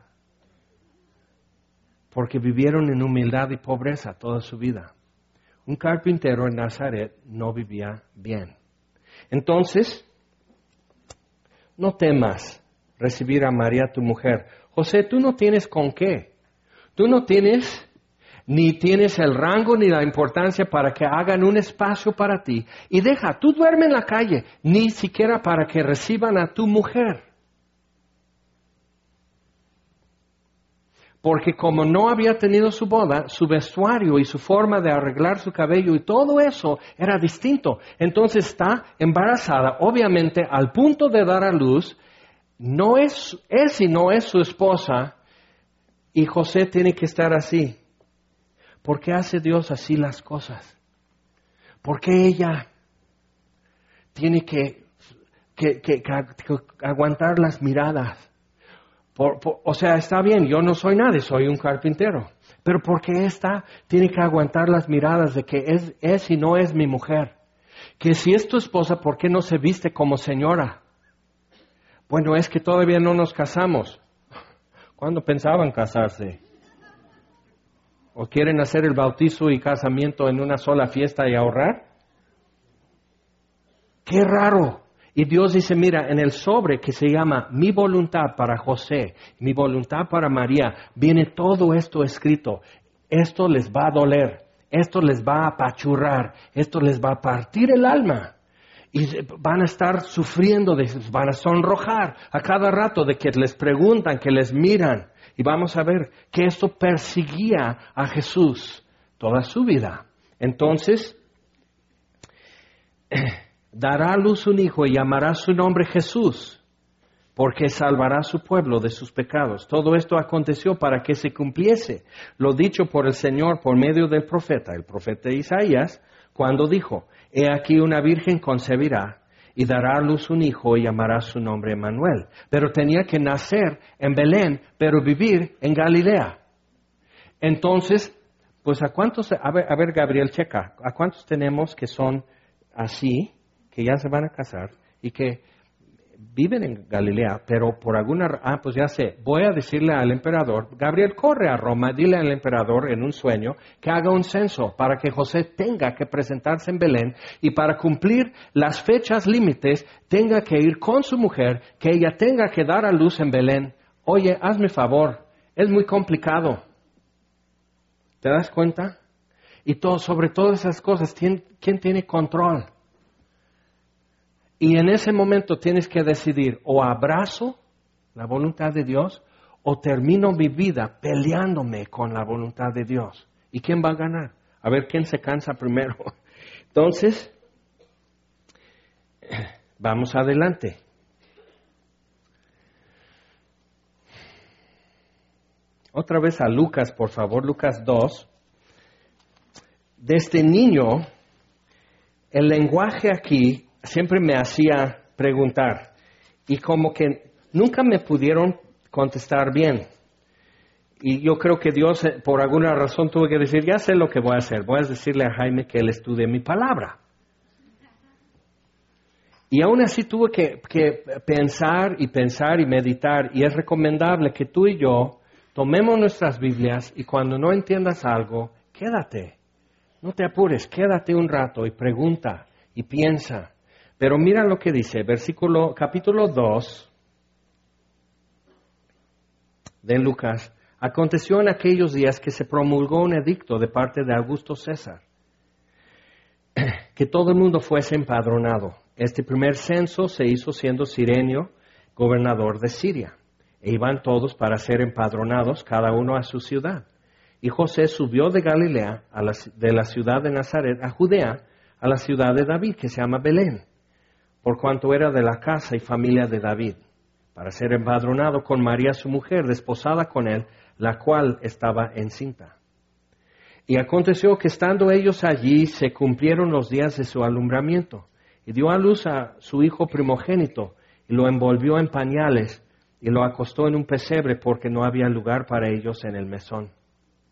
Porque vivieron en humildad y pobreza toda su vida. Un carpintero en Nazaret no vivía bien. Entonces, no temas recibir a María tu mujer. José, tú no tienes con qué. Tú no tienes, ni tienes el rango ni la importancia para que hagan un espacio para ti. Y deja, tú duerme en la calle, ni siquiera para que reciban a tu mujer. Porque como no había tenido su boda, su vestuario y su forma de arreglar su cabello y todo eso era distinto. Entonces está embarazada, obviamente al punto de dar a luz, no es, es y no es su esposa, y José tiene que estar así. ¿Por qué hace Dios así las cosas? ¿Por qué ella tiene que, que, que, que aguantar las miradas? Por, por, o sea, está bien, yo no soy nadie, soy un carpintero. Pero ¿por qué esta tiene que aguantar las miradas de que es, es y no es mi mujer? Que si es tu esposa, ¿por qué no se viste como señora? Bueno, es que todavía no nos casamos. ¿Cuándo pensaban casarse? ¿O quieren hacer el bautizo y casamiento en una sola fiesta y ahorrar? ¡Qué raro! Y Dios dice, mira, en el sobre que se llama mi voluntad para José, mi voluntad para María, viene todo esto escrito. Esto les va a doler, esto les va a apachurrar, esto les va a partir el alma. Y van a estar sufriendo, de, van a sonrojar a cada rato de que les preguntan, que les miran. Y vamos a ver que esto persiguía a Jesús toda su vida. Entonces, dará a luz un hijo y llamará su nombre Jesús, porque salvará a su pueblo de sus pecados. Todo esto aconteció para que se cumpliese lo dicho por el Señor por medio del profeta, el profeta Isaías, cuando dijo, he aquí una virgen concebirá y dará a luz un hijo y llamará su nombre Emmanuel. Pero tenía que nacer en Belén, pero vivir en Galilea. Entonces, pues a cuántos, a ver, a ver Gabriel, checa, ¿a cuántos tenemos que son así, que ya se van a casar y que viven en Galilea, pero por alguna razón, ah, pues ya sé, voy a decirle al emperador, Gabriel, corre a Roma, dile al emperador en un sueño que haga un censo para que José tenga que presentarse en Belén y para cumplir las fechas límites tenga que ir con su mujer, que ella tenga que dar a luz en Belén. Oye, hazme favor, es muy complicado. ¿Te das cuenta? Y todo, sobre todas esas cosas, ¿quién, quién tiene control? Y en ese momento tienes que decidir, o abrazo la voluntad de Dios, o termino mi vida peleándome con la voluntad de Dios. ¿Y quién va a ganar? A ver quién se cansa primero. Entonces, vamos adelante. Otra vez a Lucas, por favor, Lucas dos. De este niño, el lenguaje aquí siempre me hacía preguntar y como que nunca me pudieron contestar bien. Y yo creo que Dios, por alguna razón, tuvo que decir, ya sé lo que voy a hacer. Voy a decirle a Jaime que él estudie mi palabra. Y aún así tuve que, que pensar y pensar y meditar. Y es recomendable que tú y yo tomemos nuestras Biblias y cuando no entiendas algo, quédate. No te apures, quédate un rato y pregunta y piensa. Pero mira lo que dice, versículo, capítulo dos de Lucas. Aconteció en aquellos días que se promulgó un edicto de parte de Augusto César, que todo el mundo fuese empadronado. Este primer censo se hizo siendo Cirenio gobernador de Siria. E iban todos para ser empadronados, cada uno a su ciudad. Y José subió de Galilea, a la, de la ciudad de Nazaret, a Judea, a la ciudad de David, que se llama Belén, por cuanto era de la casa y familia de David, para ser empadronado con María su mujer, desposada con él, la cual estaba encinta. Y aconteció que estando ellos allí, se cumplieron los días de su alumbramiento, y dio a luz a su hijo primogénito, y lo envolvió en pañales, y lo acostó en un pesebre, porque no había lugar para ellos en el mesón.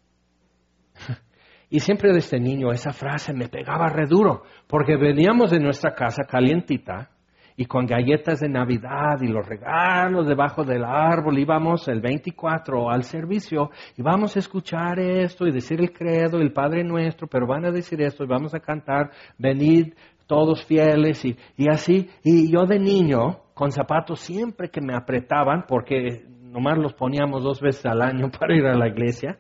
Y siempre desde niño esa frase me pegaba re duro, porque veníamos de nuestra casa calientita y con galletas de Navidad y los regalos debajo del árbol, íbamos el veinticuatro al servicio y vamos a escuchar esto y decir el credo y el Padre Nuestro, pero van a decir esto y vamos a cantar, venid todos fieles y, y así. Y yo de niño, con zapatos siempre que me apretaban, porque nomás los poníamos dos veces al año para ir a la iglesia,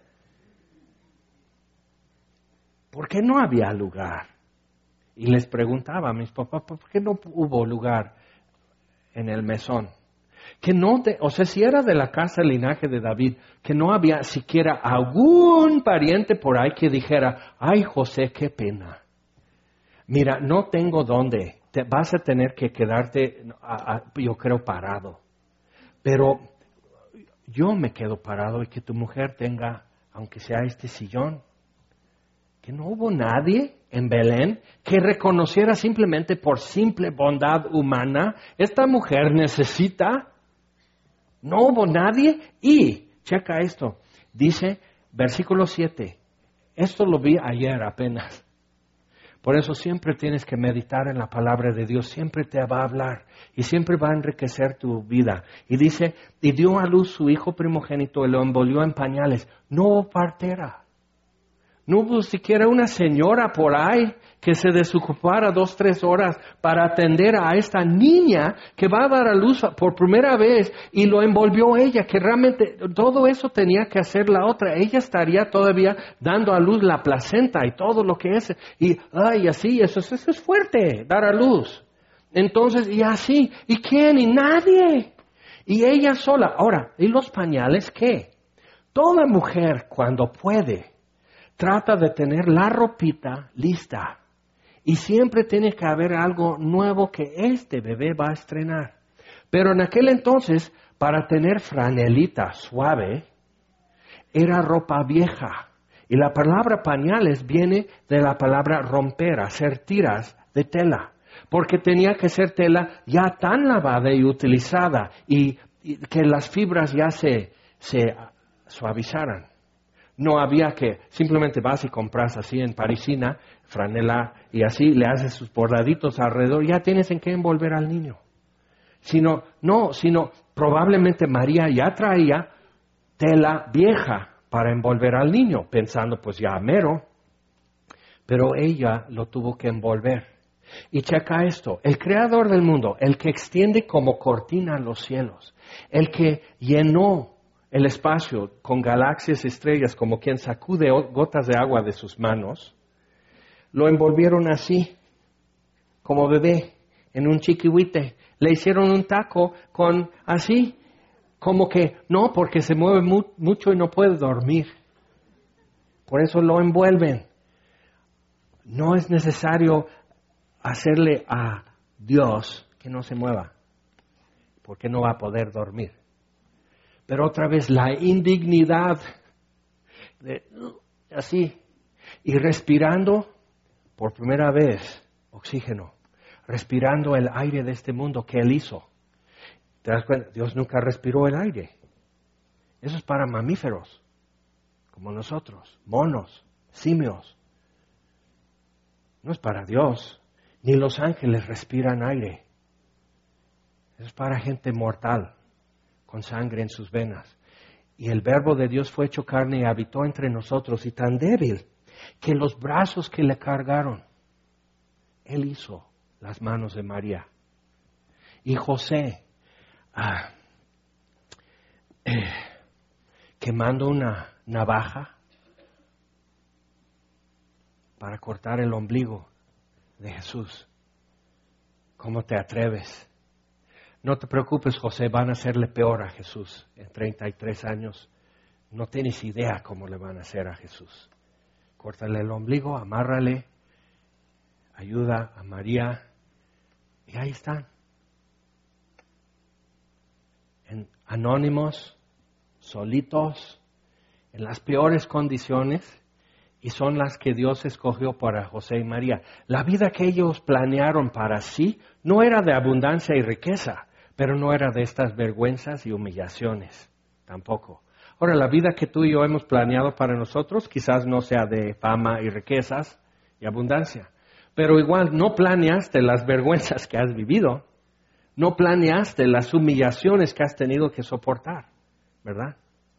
porque no había lugar. Y les preguntaba a mis papás, ¿por qué no hubo lugar en el mesón? Que no, de, o sea, si era de la casa del linaje de David, que no había siquiera algún pariente por ahí que dijera, ay José, qué pena. Mira, no tengo dónde, te, vas a tener que quedarte, a, a, yo creo, parado. Pero yo me quedo parado y que tu mujer tenga, aunque sea este sillón. Que no hubo nadie en Belén que reconociera simplemente por simple bondad humana, esta mujer necesita. No hubo nadie y, checa esto, dice versículo siete, esto lo vi ayer apenas. Por eso siempre tienes que meditar en la palabra de Dios, siempre te va a hablar y siempre va a enriquecer tu vida. Y dice, y dio a luz su hijo primogénito y lo envolvió en pañales, no hubo partera. No hubo siquiera una señora por ahí que se desocupara dos, tres horas para atender a esta niña que va a dar a luz por primera vez y lo envolvió ella, que realmente todo eso tenía que hacer la otra. Ella estaría todavía dando a luz la placenta y todo lo que es. Y ay, así, eso, eso es fuerte, dar a luz. Entonces, y así, ¿y quién? Y nadie. Y ella sola. Ahora, ¿y los pañales qué? Toda mujer cuando puede trata de tener la ropita lista. Y siempre tiene que haber algo nuevo que este bebé va a estrenar. Pero en aquel entonces, para tener franelita suave, era ropa vieja. Y la palabra pañales viene de la palabra romper, hacer tiras de tela. Porque tenía que ser tela ya tan lavada y utilizada y, y que las fibras ya se, se suavizaran. No había que, simplemente vas y compras así en parisina, franela, y así le haces sus bordaditos alrededor, ya tienes en qué envolver al niño. Sino, no, sino probablemente María ya traía tela vieja para envolver al niño, pensando pues ya mero, pero ella lo tuvo que envolver. Y checa esto, el creador del mundo, el que extiende como cortina los cielos, el que llenó el espacio con galaxias, estrellas, como quien sacude gotas de agua de sus manos, lo envolvieron así, como bebé, en un chiquihuite. Le hicieron un taco con así, como que no, porque se mueve mu- mucho y no puede dormir. Por eso lo envuelven. No es necesario hacerle a Dios que no se mueva, porque no va a poder dormir. Pero otra vez la indignidad, de, así, y respirando por primera vez oxígeno, respirando el aire de este mundo que Él hizo. ¿Te das cuenta? Dios nunca respiró el aire. Eso es para mamíferos, como nosotros, monos, simios. No es para Dios, ni los ángeles respiran aire. Eso es para gente mortal, con sangre en sus venas. Y el verbo de Dios fue hecho carne y habitó entre nosotros, y tan débil que los brazos que le cargaron, Él hizo las manos de María. Y José, ah, eh, quemando una navaja para cortar el ombligo de Jesús. ¿Cómo te atreves? No te preocupes, José, van a hacerle peor a Jesús en treinta y tres años. No tienes idea cómo le van a hacer a Jesús. Córtale el ombligo, amárrale, ayuda a María, y ahí están. En, anónimos, solitos, en las peores condiciones, y son las que Dios escogió para José y María. La vida que ellos planearon para sí no era de abundancia y riqueza, pero no era de estas vergüenzas y humillaciones tampoco. Ahora, la vida que tú y yo hemos planeado para nosotros quizás no sea de fama y riquezas y abundancia. Pero igual no planeaste las vergüenzas que has vivido. No planeaste las humillaciones que has tenido que soportar, ¿verdad?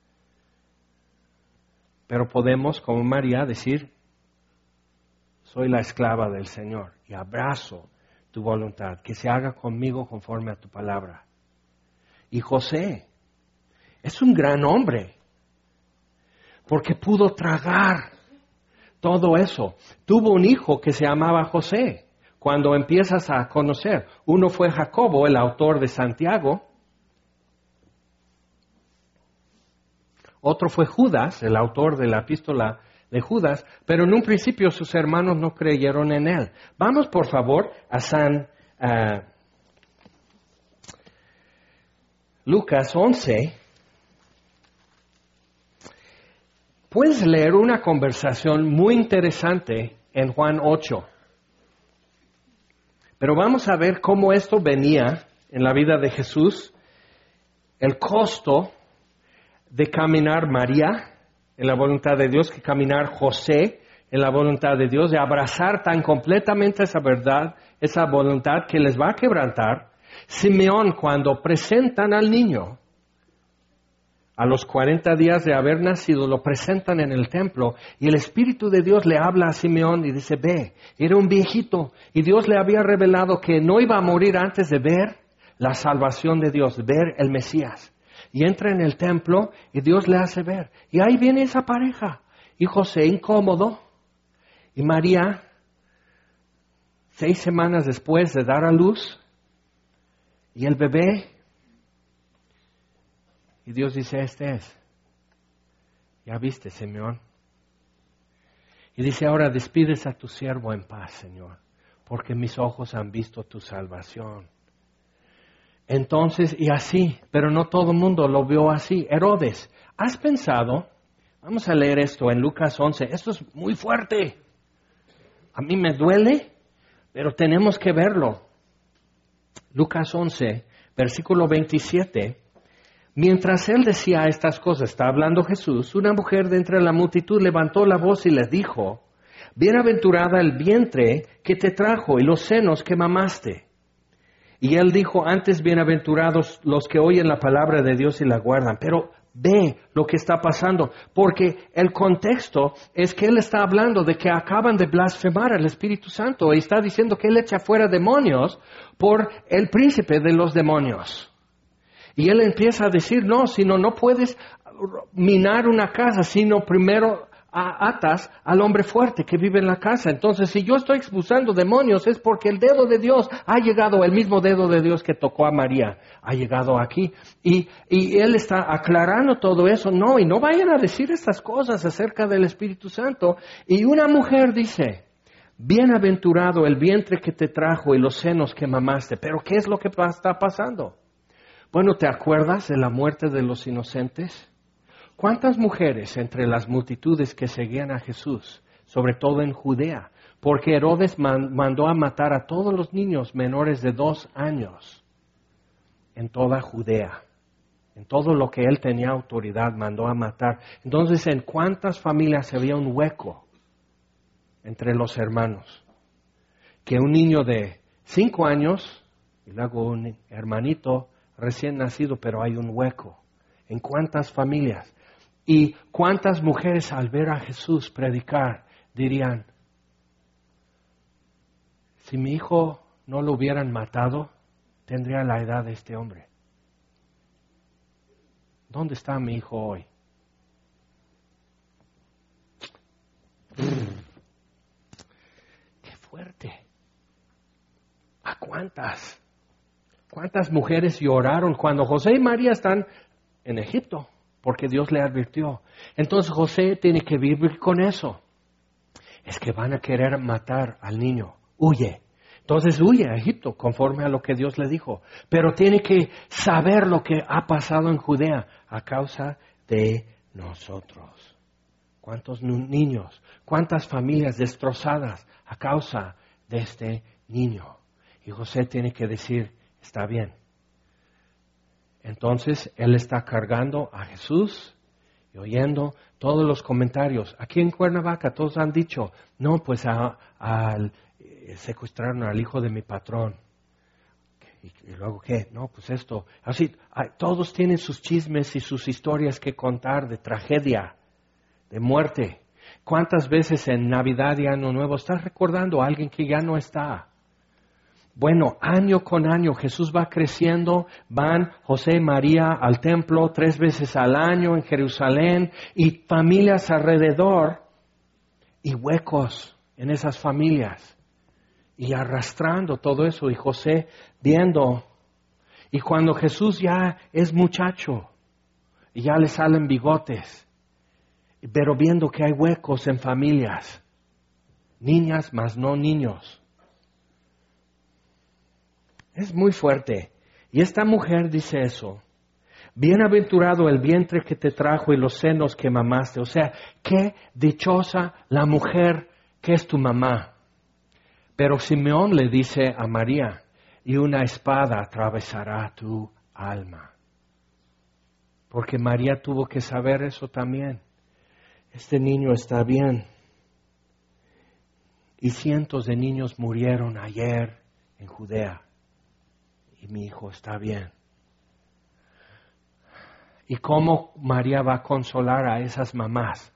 Pero podemos, como María, decir, soy la esclava del Señor y abrazo tu voluntad, que se haga conmigo conforme a tu palabra. Y José es un gran hombre, porque pudo tragar todo eso. Tuvo un hijo que se llamaba José. Cuando empiezas a conocer, uno fue Jacobo, el autor de Santiago. Otro fue Judas, el autor de la epístola de Judas, pero en un principio sus hermanos no creyeron en él. Vamos, por favor, a San uh, Lucas once. Puedes leer una conversación muy interesante en Juan ocho. Pero vamos a ver cómo esto venía en la vida de Jesús, el costo de caminar María en la voluntad de Dios, que caminar José en la voluntad de Dios, de abrazar tan completamente esa verdad, esa voluntad que les va a quebrantar. Simeón, cuando presentan al niño, a los cuarenta días de haber nacido, lo presentan en el templo y el Espíritu de Dios le habla a Simeón y dice, ve, era un viejito y Dios le había revelado que no iba a morir antes de ver la salvación de Dios, ver el Mesías. Y entra en el templo y Dios le hace ver. Y ahí viene esa pareja. Y José incómodo. Y María, seis semanas después de dar a luz, y el bebé, y Dios dice, este es. Ya viste, Simeón. Y dice, ahora despides a tu siervo en paz, Señor, porque mis ojos han visto tu salvación. Entonces, y así, pero no todo el mundo lo vio así. Herodes, ¿has pensado? Vamos a leer esto en Lucas once. Esto es muy fuerte. A mí me duele, pero tenemos que verlo. Lucas once, versículo veintisiete. Mientras él decía estas cosas, está hablando Jesús, una mujer de entre la multitud levantó la voz y le dijo, bienaventurada el vientre que te trajo y los senos que mamaste. Y él dijo, antes bienaventurados los que oyen la palabra de Dios y la guardan. Pero ve lo que está pasando, porque el contexto es que él está hablando de que acaban de blasfemar al Espíritu Santo y está diciendo que él echa fuera demonios por el príncipe de los demonios. Y él empieza a decir, no, sino no puedes minar una casa, sino primero atas al hombre fuerte que vive en la casa. Entonces, si yo estoy expulsando demonios es porque el dedo de Dios ha llegado, el mismo dedo de Dios que tocó a María, ha llegado aquí. Y, y él está aclarando todo eso. No, y no vayan a decir estas cosas acerca del Espíritu Santo. Y una mujer dice, bienaventurado el vientre que te trajo y los senos que mamaste. Pero ¿qué es lo que está pasando? Bueno, ¿te acuerdas de la muerte de los inocentes? ¿Cuántas mujeres entre las multitudes que seguían a Jesús, sobre todo en Judea? Porque Herodes man, mandó a matar a todos los niños menores de dos años en toda Judea. En todo lo que él tenía autoridad, mandó a matar. Entonces, ¿en cuántas familias había un hueco entre los hermanos? Que un niño de cinco años y luego un hermanito recién nacido, pero hay un hueco. ¿En cuántas familias? ¿Y cuántas mujeres al ver a Jesús predicar dirían, si mi hijo no lo hubieran matado, tendría la edad de este hombre? ¿Dónde está mi hijo hoy? ¡Qué fuerte! ¿A cuántas? ¿Cuántas mujeres lloraron cuando José y María están en Egipto? Porque Dios le advirtió. Entonces José tiene que vivir con eso. Es que van a querer matar al niño. Huye. Entonces huye a Egipto conforme a lo que Dios le dijo. Pero tiene que saber lo que ha pasado en Judea a causa de nosotros. ¿Cuántos niños? ¿Cuántas familias destrozadas a causa de este niño? Y José tiene que decir, está bien. Entonces, él está cargando a Jesús y oyendo todos los comentarios. Aquí en Cuernavaca todos han dicho, no, pues a, a, secuestraron al hijo de mi patrón. ¿Y, y luego qué? No, pues esto. Así, hay, todos tienen sus chismes y sus historias que contar de tragedia, de muerte. ¿Cuántas veces en Navidad y Año Nuevo estás recordando a alguien que ya no está? Bueno, año con año Jesús va creciendo, van José y María al templo tres veces al año en Jerusalén y familias alrededor y huecos en esas familias y arrastrando todo eso y José viendo. Y cuando Jesús ya es muchacho y ya le salen bigotes, pero viendo que hay huecos en familias, niñas más no niños. Es muy fuerte. Y esta mujer dice eso. Bienaventurado el vientre que te trajo y los senos que mamaste. O sea, qué dichosa la mujer que es tu mamá. Pero Simeón le dice a María, y una espada atravesará tu alma. Porque María tuvo que saber eso también. Este niño está bien. Y cientos de niños murieron ayer en Judea. Y mi hijo está bien. ¿Y cómo María va a consolar a esas mamás?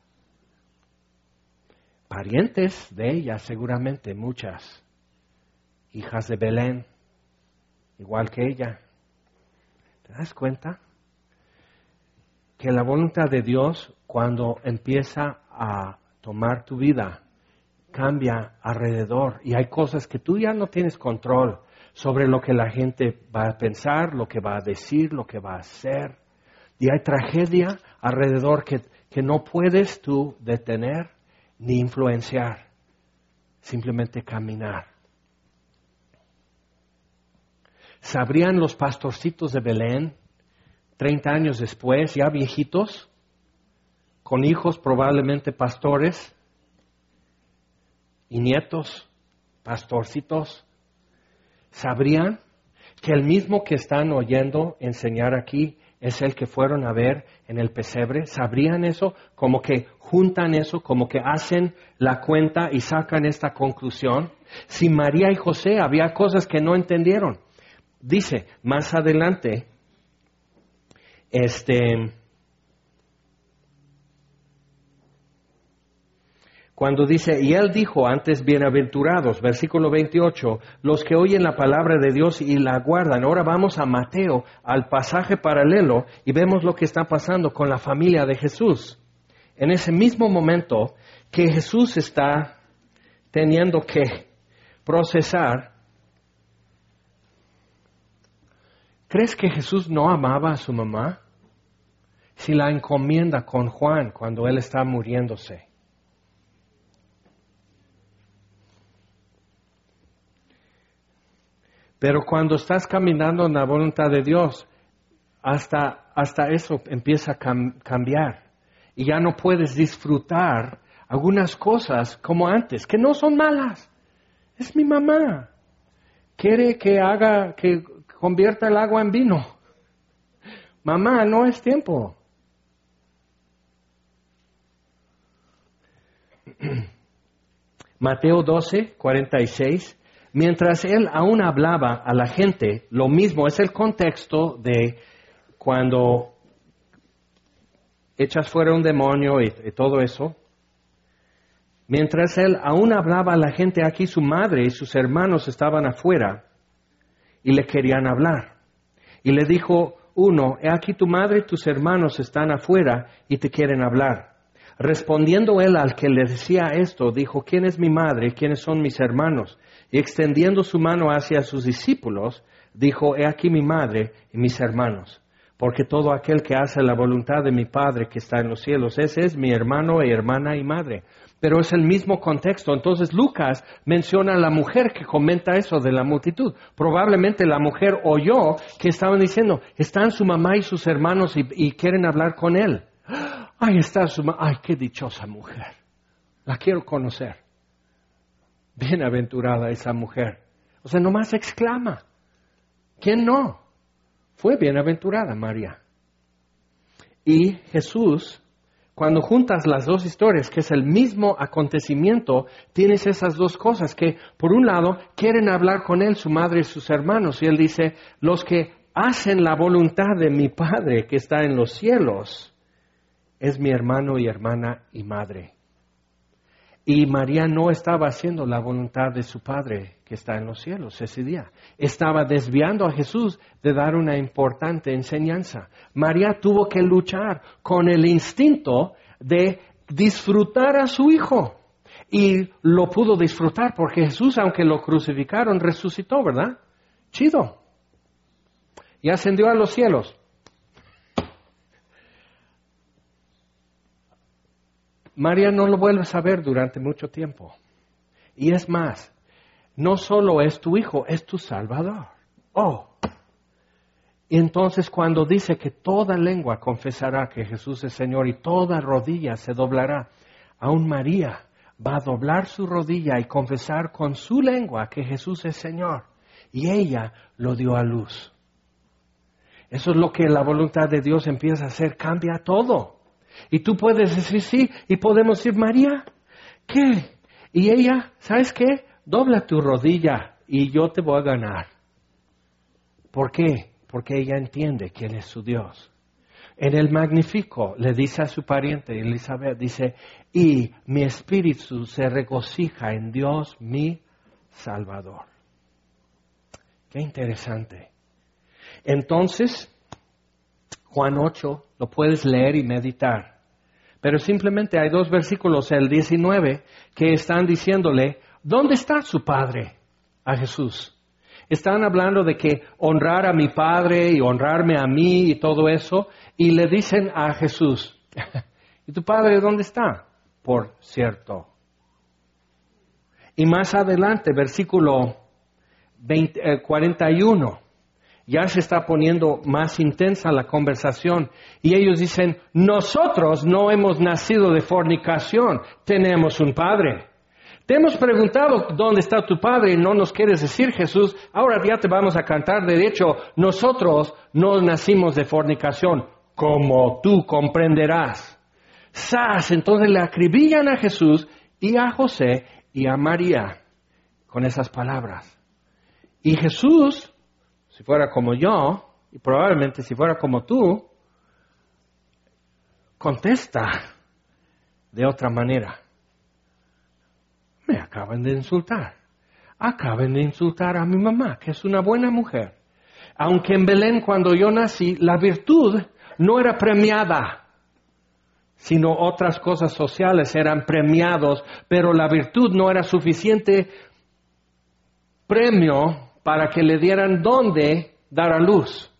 Parientes de ella, seguramente, muchas. Hijas de Belén, igual que ella. ¿Te das cuenta? Que la voluntad de Dios, cuando empieza a tomar tu vida, cambia alrededor. Y hay cosas que tú ya no tienes control sobre lo que la gente va a pensar, lo que va a decir, lo que va a hacer. Y hay tragedia alrededor que, que no puedes tú detener ni influenciar. Simplemente caminar. ¿Sabrían los pastorcitos de Belén, treinta años después, ya viejitos, con hijos probablemente pastores y nietos, pastorcitos? ¿Sabrían que el mismo que están oyendo enseñar aquí es el que fueron a ver en el pesebre? ¿Sabrían eso? Como que juntan eso, como que hacen la cuenta y sacan esta conclusión. Si María y José había cosas que no entendieron. Dice más adelante, este... Cuando dice, y él dijo antes, bienaventurados, versículo veintiocho, los que oyen la palabra de Dios y la guardan. Ahora vamos a Mateo, al pasaje paralelo, y vemos lo que está pasando con la familia de Jesús. En ese mismo momento que Jesús está teniendo que procesar, ¿crees que Jesús no amaba a su mamá? Si la encomienda con Juan cuando él está muriéndose. Pero cuando estás caminando en la voluntad de Dios, hasta, hasta eso empieza a cam- cambiar. Y ya no puedes disfrutar algunas cosas como antes, que no son malas. Es mi mamá. Quiere que haga, que convierta el agua en vino. Mamá, no es tiempo. Mateo doce, cuarenta y seis. Mientras él aún hablaba a la gente, lo mismo es el contexto de cuando echas fuera un demonio y, y todo eso. Mientras él aún hablaba a la gente, aquí su madre y sus hermanos estaban afuera y le querían hablar. Y le dijo uno, he aquí tu madre y tus hermanos están afuera y te quieren hablar. Respondiendo él al que le decía esto, dijo, ¿quién es mi madre y quiénes son mis hermanos? Y extendiendo su mano hacia sus discípulos, dijo, he aquí mi madre y mis hermanos. Porque todo aquel que hace la voluntad de mi Padre que está en los cielos, ese es mi hermano y hermana y madre. Pero es el mismo contexto. Entonces Lucas menciona a la mujer que comenta eso de la multitud. Probablemente la mujer oyó que estaban diciendo, están su mamá y sus hermanos y, y quieren hablar con él. Ay, está su mamá. Ay, qué dichosa mujer. La quiero conocer. Bienaventurada esa mujer. O sea, nomás exclama. ¿Quién no? Fue bienaventurada María. Y Jesús cuando juntas las dos historias, que es el mismo acontecimiento, tienes esas dos cosas, que por un lado quieren hablar con él, su madre y sus hermanos, y él dice, los que hacen la voluntad de mi Padre que está en los cielos, es mi hermano y hermana y madre. Y María no estaba haciendo la voluntad de su Padre que está en los cielos ese día. Estaba desviando a Jesús de dar una importante enseñanza. María tuvo que luchar con el instinto de disfrutar a su hijo. Y lo pudo disfrutar porque Jesús, aunque lo crucificaron, resucitó, ¿verdad? Chido. Y ascendió a los cielos. María no lo vuelves a ver durante mucho tiempo. Y es más, no solo es tu hijo, es tu Salvador. Oh. Y entonces cuando dice que toda lengua confesará que Jesús es Señor y toda rodilla se doblará, aún María va a doblar su rodilla y confesar con su lengua que Jesús es Señor. Y ella lo dio a luz. Eso es lo que la voluntad de Dios empieza a hacer, cambia todo. Y tú puedes decir sí, y podemos decir, María, ¿qué? Y ella, ¿sabes qué? Dobla tu rodilla y yo te voy a ganar. ¿Por qué? Porque ella entiende quién es su Dios. En el Magnífico le dice a su pariente Elizabeth, dice, y mi espíritu se regocija en Dios mi Salvador. Qué interesante. Entonces, Juan ocho, lo puedes leer y meditar. Pero simplemente hay dos versículos, el diecinueve, que están diciéndole, ¿dónde está su Padre? A Jesús. Están hablando de que honrar a mi Padre y honrarme a mí y todo eso, y le dicen a Jesús, ¿y tu Padre dónde está? Por cierto. Y más adelante, versículo veinte, eh, cuarenta y uno, ya se está poniendo más intensa la conversación. Y ellos dicen, nosotros no hemos nacido de fornicación, tenemos un Padre. Te hemos preguntado dónde está tu Padre y no nos quieres decir, Jesús. Ahora ya te vamos a cantar. De hecho, nosotros no nacimos de fornicación, como tú comprenderás. ¡Sas! Entonces le acribillan a Jesús y a José y a María con esas palabras. Y Jesús, si fuera como yo, y probablemente si fuera como tú, contesta de otra manera. Me acaban de insultar. Acaban de insultar a mi mamá, que es una buena mujer. Aunque en Belén, cuando yo nací, la virtud no era premiada, sino otras cosas sociales eran premiados, pero la virtud no era suficiente premio para que le dieran dónde dar a luz.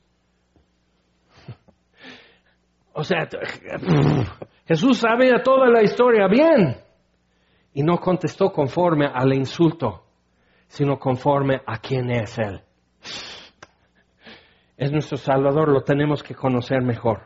O sea, Jesús sabía toda la historia bien y no contestó conforme al insulto, sino conforme a quién es Él. Es nuestro Salvador, lo tenemos que conocer mejor.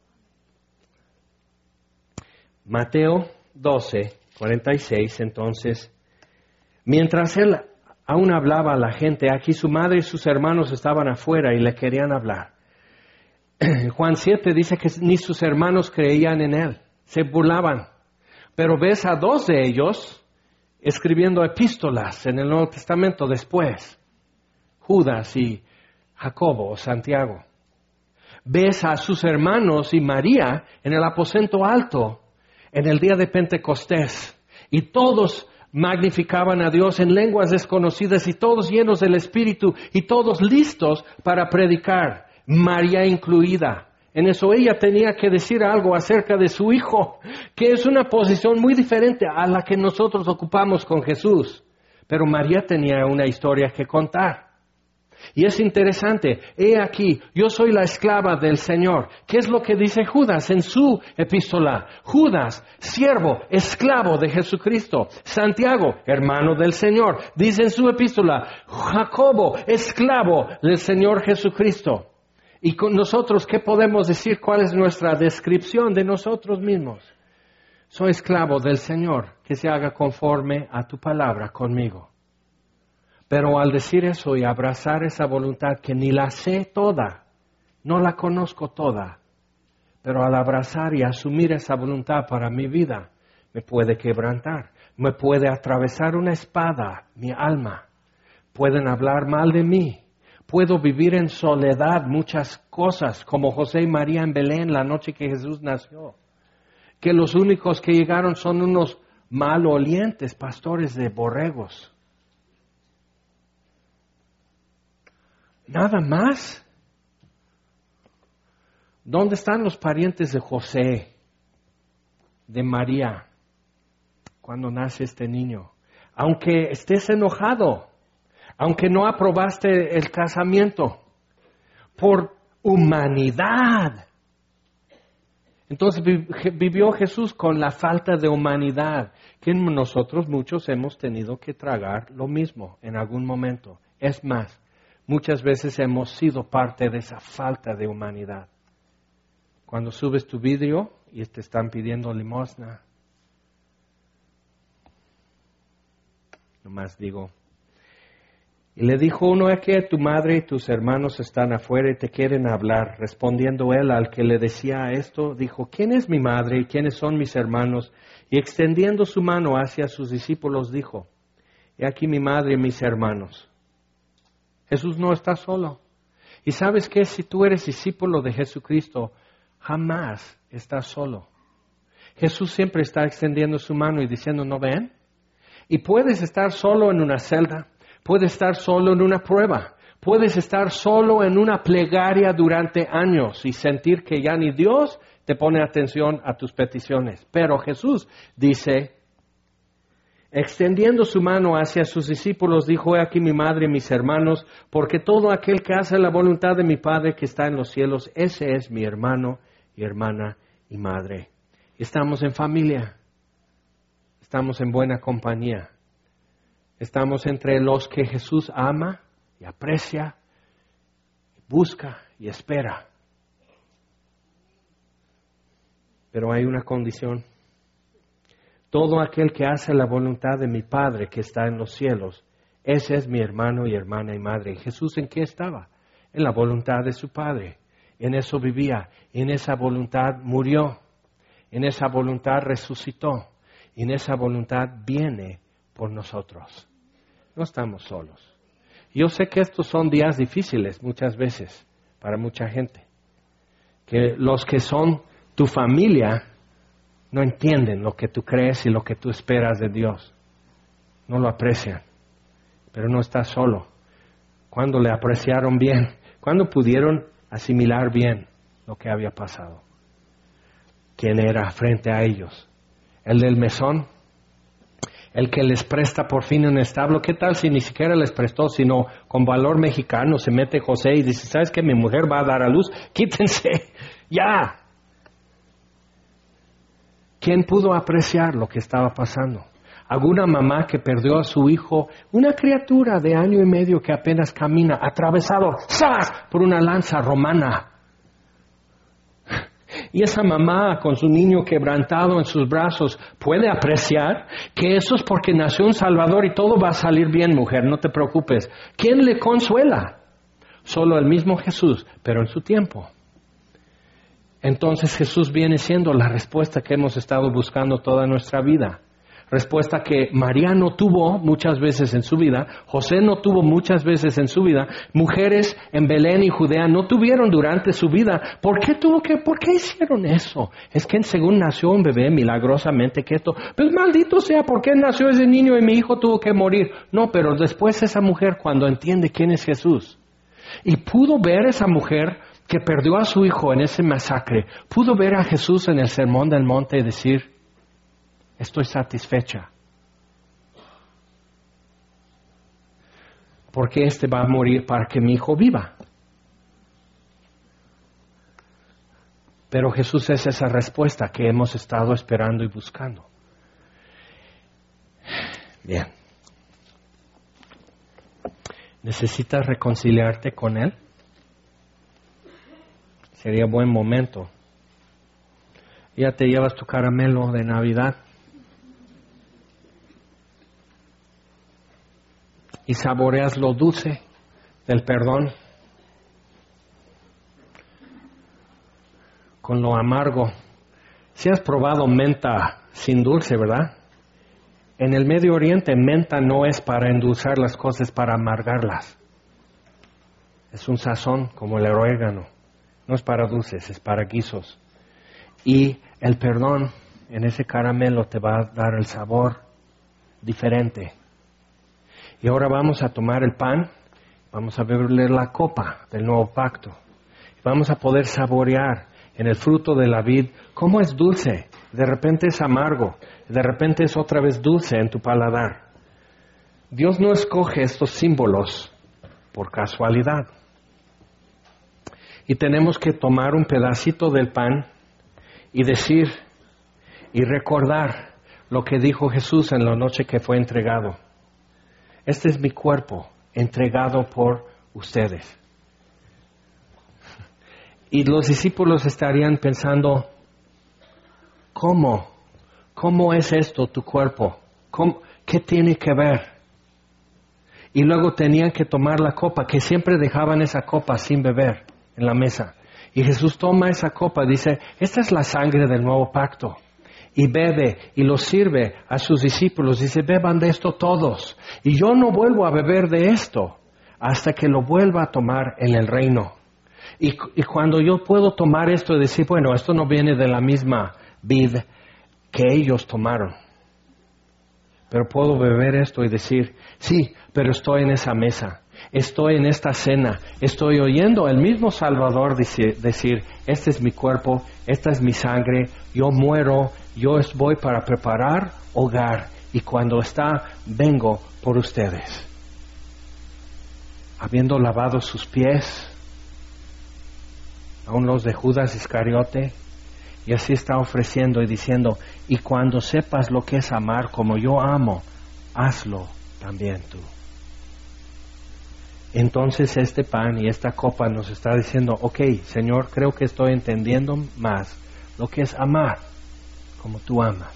Mateo doce, cuarenta y seis, entonces, mientras Él aún hablaba a la gente, aquí su madre y sus hermanos estaban afuera y le querían hablar. Juan siete dice que ni sus hermanos creían en Él, se burlaban. Pero ves a dos de ellos escribiendo epístolas en el Nuevo Testamento después, Judas y Jacobo o Santiago. Ves a sus hermanos y María en el aposento alto en el día de Pentecostés, y todos magnificaban a Dios en lenguas desconocidas y todos llenos del Espíritu y todos listos para predicar, María incluida. En eso ella tenía que decir algo acerca de su hijo, que es una posición muy diferente a la que nosotros ocupamos con Jesús. Pero María tenía una historia que contar. Y es interesante, he aquí, yo soy la esclava del Señor. ¿Qué es lo que dice Judas en su epístola? Judas, siervo, esclavo de Jesucristo. Santiago, hermano del Señor, dice en su epístola. Jacobo, esclavo del Señor Jesucristo. Y con nosotros, ¿qué podemos decir? ¿Cuál es nuestra descripción de nosotros mismos? Soy esclavo del Señor, que se haga conforme a tu palabra conmigo. Pero al decir eso y abrazar esa voluntad que ni la sé toda, no la conozco toda, Pero al abrazar y asumir esa voluntad para mi vida, me puede quebrantar, me puede atravesar una espada, mi alma. Pueden hablar mal de mí. Puedo vivir en soledad muchas cosas, como José y María en Belén la noche que Jesús nació. Que los únicos que llegaron son unos malolientes pastores de borregos. Nada más. ¿Dónde están los parientes de José, de María, cuando nace este niño? Aunque estés enojado, aunque no aprobaste el casamiento, por humanidad. Entonces vivió Jesús con la falta de humanidad, que nosotros muchos hemos tenido que tragar lo mismo en algún momento. Es más, muchas veces hemos sido parte de esa falta de humanidad. Cuando subes tu vidrio y te están pidiendo limosna, nomás digo, y le dijo uno, es que tu madre y tus hermanos están afuera y te quieren hablar. Respondiendo él al que le decía esto, dijo, ¿quién es mi madre y quiénes son mis hermanos? Y extendiendo su mano hacia sus discípulos, dijo, he aquí mi madre y mis hermanos. Jesús no está solo. Y sabes qué, si tú eres discípulo de Jesucristo, jamás estás solo. Jesús siempre está extendiendo su mano y diciendo, ¿no ven? Y puedes estar solo en una celda. Puedes estar solo en una prueba. Puedes estar solo en una plegaria durante años y sentir que ya ni Dios te pone atención a tus peticiones. Pero Jesús dice, extendiendo su mano hacia sus discípulos, dijo, he aquí mi madre y mis hermanos, porque todo aquel que hace la voluntad de mi Padre que está en los cielos, ese es mi hermano y hermana y madre. Estamos en familia. Estamos en buena compañía. Estamos entre los que Jesús ama y aprecia, busca y espera. Pero hay una condición. Todo aquel que hace la voluntad de mi Padre que está en los cielos, ese es mi hermano y hermana y madre. ¿Y Jesús en qué estaba? En la voluntad de su Padre. En eso vivía. En esa voluntad murió. En esa voluntad resucitó. Y en esa voluntad viene por nosotros. No estamos solos. Yo sé que estos son días difíciles muchas veces para mucha gente. Que los que son tu familia no entienden lo que tú crees y lo que tú esperas de Dios. No lo aprecian. Pero no estás solo. ¿Cuándo le apreciaron bien? ¿Cuándo pudieron asimilar bien lo que había pasado? ¿Quién era frente a ellos? ¿El del mesón? ¿El que les presta por fin un establo? ¿Qué tal si ni siquiera les prestó, sino con valor mexicano se mete José y dice, ¿sabes qué? Mi mujer va a dar a luz, quítense, ya. ¿Quién pudo apreciar lo que estaba pasando? ¿Alguna mamá que perdió a su hijo, una criatura de año y medio que apenas camina, atravesado ¡zas! Por una lanza romana? Y esa mamá con su niño quebrantado en sus brazos puede apreciar que eso es porque nació un Salvador y todo va a salir bien, mujer, no te preocupes. ¿Quién le consuela? Solo el mismo Jesús, pero en su tiempo. Entonces Jesús viene siendo la respuesta que hemos estado buscando toda nuestra vida. Respuesta que María no tuvo muchas veces en su vida, José no tuvo muchas veces en su vida, mujeres en Belén y Judea no tuvieron durante su vida. ¿Por qué tuvo que, por qué hicieron eso? Es que según nació un bebé milagrosamente quieto, pues maldito sea, ¿por qué nació ese niño y mi hijo tuvo que morir? No, pero después esa mujer cuando entiende quién es Jesús y pudo ver esa mujer que perdió a su hijo en ese masacre, pudo ver a Jesús en el Sermón del Monte y decir, estoy satisfecha. Porque este va a morir para que mi hijo viva. Pero Jesús es esa respuesta que hemos estado esperando y buscando. Bien. ¿Necesitas reconciliarte con Él? Sería buen momento. Ya te llevas tu caramelo de Navidad. Y saboreas lo dulce del perdón. con lo amargo. Si has probado menta sin dulce, ¿verdad? En el Medio Oriente, menta no es para endulzar las cosas, para amargarlas. Es un sazón como el orégano. No es para dulces, es para guisos. Y el perdón en ese caramelo te va a dar el sabor diferente. Y ahora vamos a tomar el pan, vamos a beber la copa del nuevo pacto. Vamos a poder saborear en el fruto de la vid cómo es dulce. De repente es amargo, de repente es otra vez dulce en tu paladar. Dios no escoge estos símbolos por casualidad. Y tenemos que tomar un pedacito del pan y decir y recordar lo que dijo Jesús en la noche que fue entregado. Este es mi cuerpo entregado por ustedes. Y los discípulos estarían pensando, ¿cómo? ¿Cómo es esto tu cuerpo? ¿Cómo? ¿Qué tiene que ver? Y luego tenían que tomar la copa, que siempre dejaban esa copa sin beber en la mesa. Y Jesús toma esa copa, dice, esta es la sangre del nuevo pacto. Y bebe y lo sirve a sus discípulos. Dice, beban de esto todos. Y yo no vuelvo a beber de esto hasta que lo vuelva a tomar en el reino. Y, y cuando yo puedo tomar esto y decir, bueno, esto no viene de la misma vid que ellos tomaron. Pero puedo beber esto y decir, sí, pero estoy en esa mesa. Estoy en esta cena, estoy oyendo el mismo Salvador decir, decir, este es mi cuerpo, esta es mi sangre, yo muero, yo voy para preparar hogar y cuando está, vengo por ustedes. Habiendo lavado sus pies, aún los de Judas Iscariote, y así está ofreciendo y diciendo, y cuando sepas lo que es amar como yo amo, hazlo también tú. Entonces este pan y esta copa nos está diciendo, ok, Señor, creo que estoy entendiendo más lo que es amar como tú amas.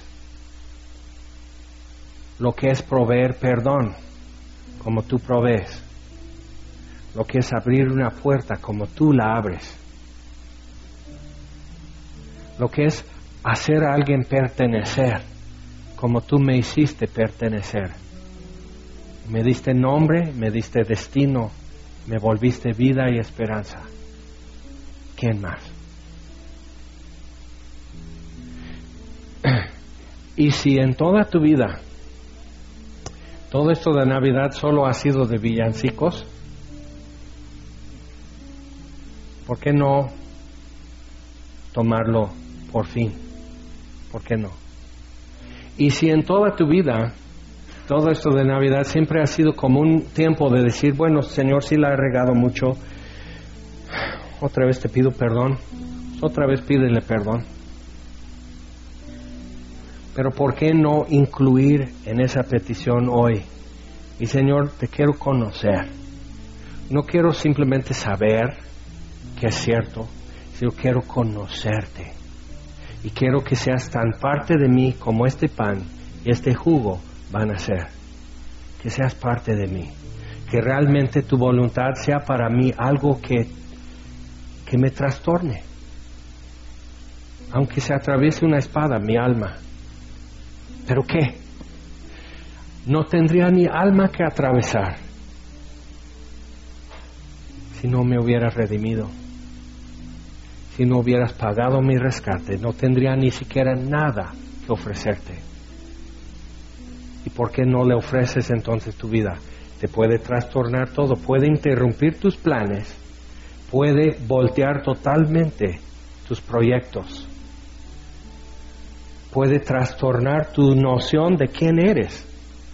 Lo que es proveer perdón como tú provees. Lo que es abrir una puerta como tú la abres. Lo que es hacer a alguien pertenecer como tú me hiciste pertenecer. Me diste nombre, me diste destino, me volviste vida y esperanza. ¿Quién más? Y si en toda tu vida todo esto de Navidad solo ha sido de villancicos, ¿por qué no tomarlo por fin? ¿Por qué no? Y si en toda tu vida todo esto de Navidad siempre ha sido como un tiempo de decir, bueno, Señor, sí la he regado mucho, otra vez te pido perdón, otra vez pídele perdón. Pero ¿por qué no incluir en esa petición hoy? Y Señor, te quiero conocer. No quiero simplemente saber que es cierto, sino quiero conocerte. Y quiero que seas tan parte de mí como este pan y este jugo van a ser. Que seas parte de mí. Que realmente tu voluntad sea para mí algo que, que me trastorne. Aunque se atraviese una espada mi alma. ¿Pero qué? No tendría ni alma que atravesar si no me hubieras redimido. Si no hubieras pagado mi rescate, no tendría ni siquiera nada que ofrecerte. ¿Y por qué no le ofreces entonces tu vida? Te puede trastornar todo, puede interrumpir tus planes, puede voltear totalmente tus proyectos, puede trastornar tu noción de quién eres,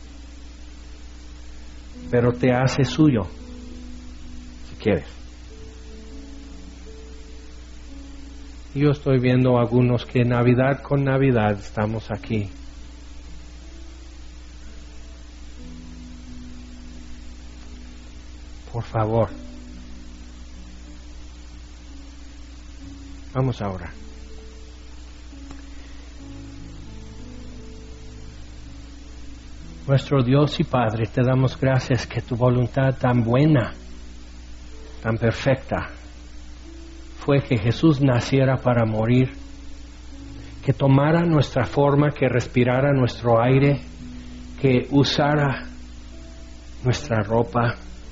pero te hace suyo, si quieres. Yo estoy viendo algunos que Navidad con Navidad estamos aquí. Por favor, vamos ahora. Nuestro Dios y Padre, te damos gracias que tu voluntad tan buena, tan perfecta, fue que Jesús naciera para morir, que tomara nuestra forma, que respirara nuestro aire, que usara nuestra ropa,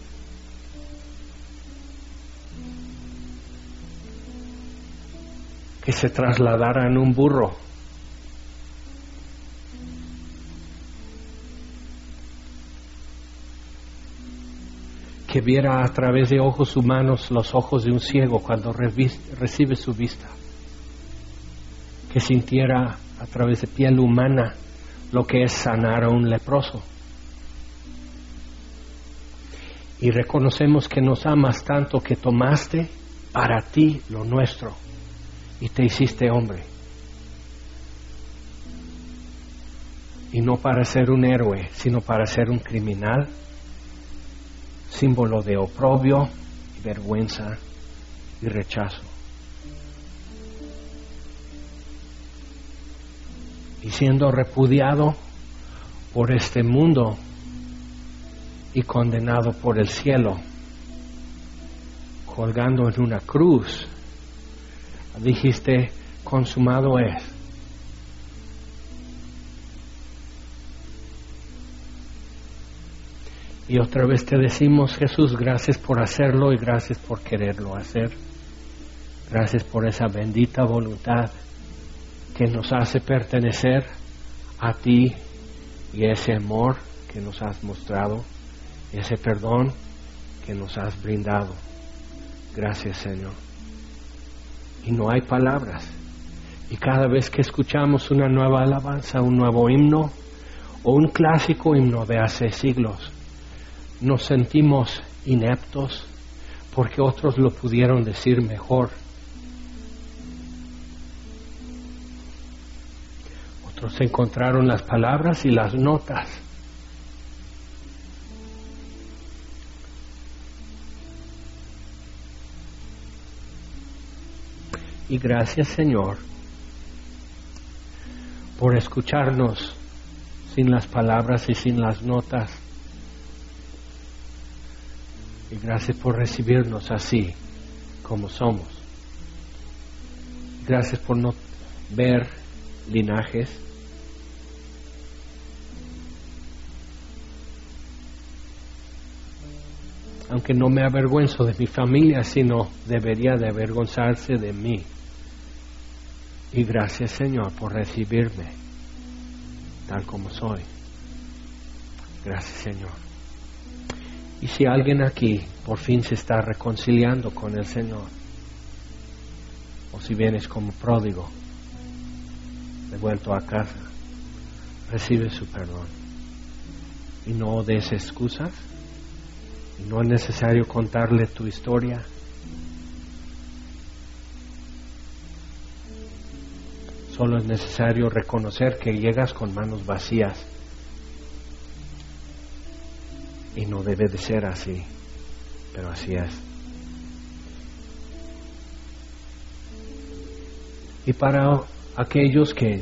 que se trasladara en un burro, que viera a través de ojos humanos los ojos de un ciego cuando recibe su vista, que sintiera a través de piel humana lo que es sanar a un leproso. Y reconocemos que nos amas tanto que tomaste para ti lo nuestro y te hiciste hombre. Y no para ser un héroe, sino para ser un criminal, símbolo de oprobio, vergüenza y rechazo. Y siendo repudiado por este mundo y condenado por el cielo, colgando en una cruz, dijiste, consumado es. Y otra vez te decimos, Jesús, gracias por hacerlo y gracias por quererlo hacer. Gracias por esa bendita voluntad que nos hace pertenecer a ti y ese amor que nos has mostrado, ese perdón que nos has brindado. Gracias, Señor. Y no hay palabras. Y cada vez que escuchamos una nueva alabanza, un nuevo himno o un clásico himno de hace siglos, nos sentimos ineptos porque otros lo pudieron decir mejor. Otros encontraron las palabras y las notas. Y gracias, Señor, por escucharnos sin las palabras y sin las notas. Y gracias por recibirnos así como somos. Gracias por no ver linajes. Aunque no me avergüenzo de mi familia, sino debería de avergonzarse de mí. Y gracias, Señor, por recibirme tal como soy. Gracias, Señor. Y si alguien aquí por fin se está reconciliando con el Señor, o si vienes como pródigo, de vuelto a casa, recibe su perdón. Y no des excusas, y no es necesario contarle tu historia. Solo es necesario reconocer que llegas con manos vacías. Y no debe de ser así, pero así es. Y para aquellos que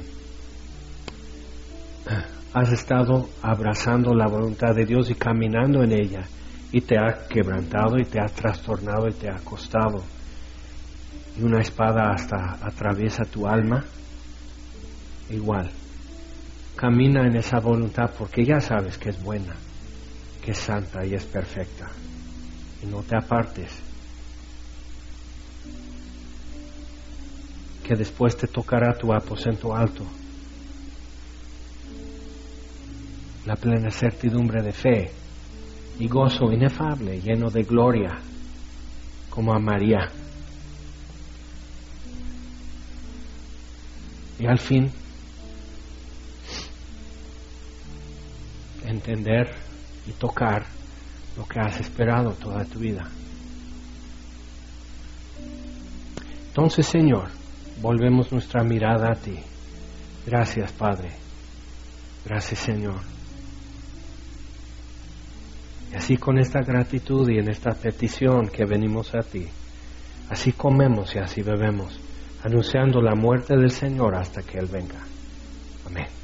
has estado abrazando la voluntad de Dios y caminando en ella, y te ha quebrantado y te ha trastornado y te ha costado, y una espada hasta atraviesa tu alma, igual, camina en esa voluntad porque ya sabes que es buena, que es santa y es perfecta, y no te apartes, que después te tocará tu aposento alto, la plena certidumbre de fe y gozo inefable, lleno de gloria, como a María. Y al fin, entender y tocar lo que has esperado toda tu vida. Entonces, Señor, volvemos nuestra mirada a ti. Gracias, Padre. Gracias, Señor. Y así con esta gratitud y en esta petición que venimos a ti, así comemos y así bebemos, anunciando la muerte del Señor hasta que Él venga. Amén.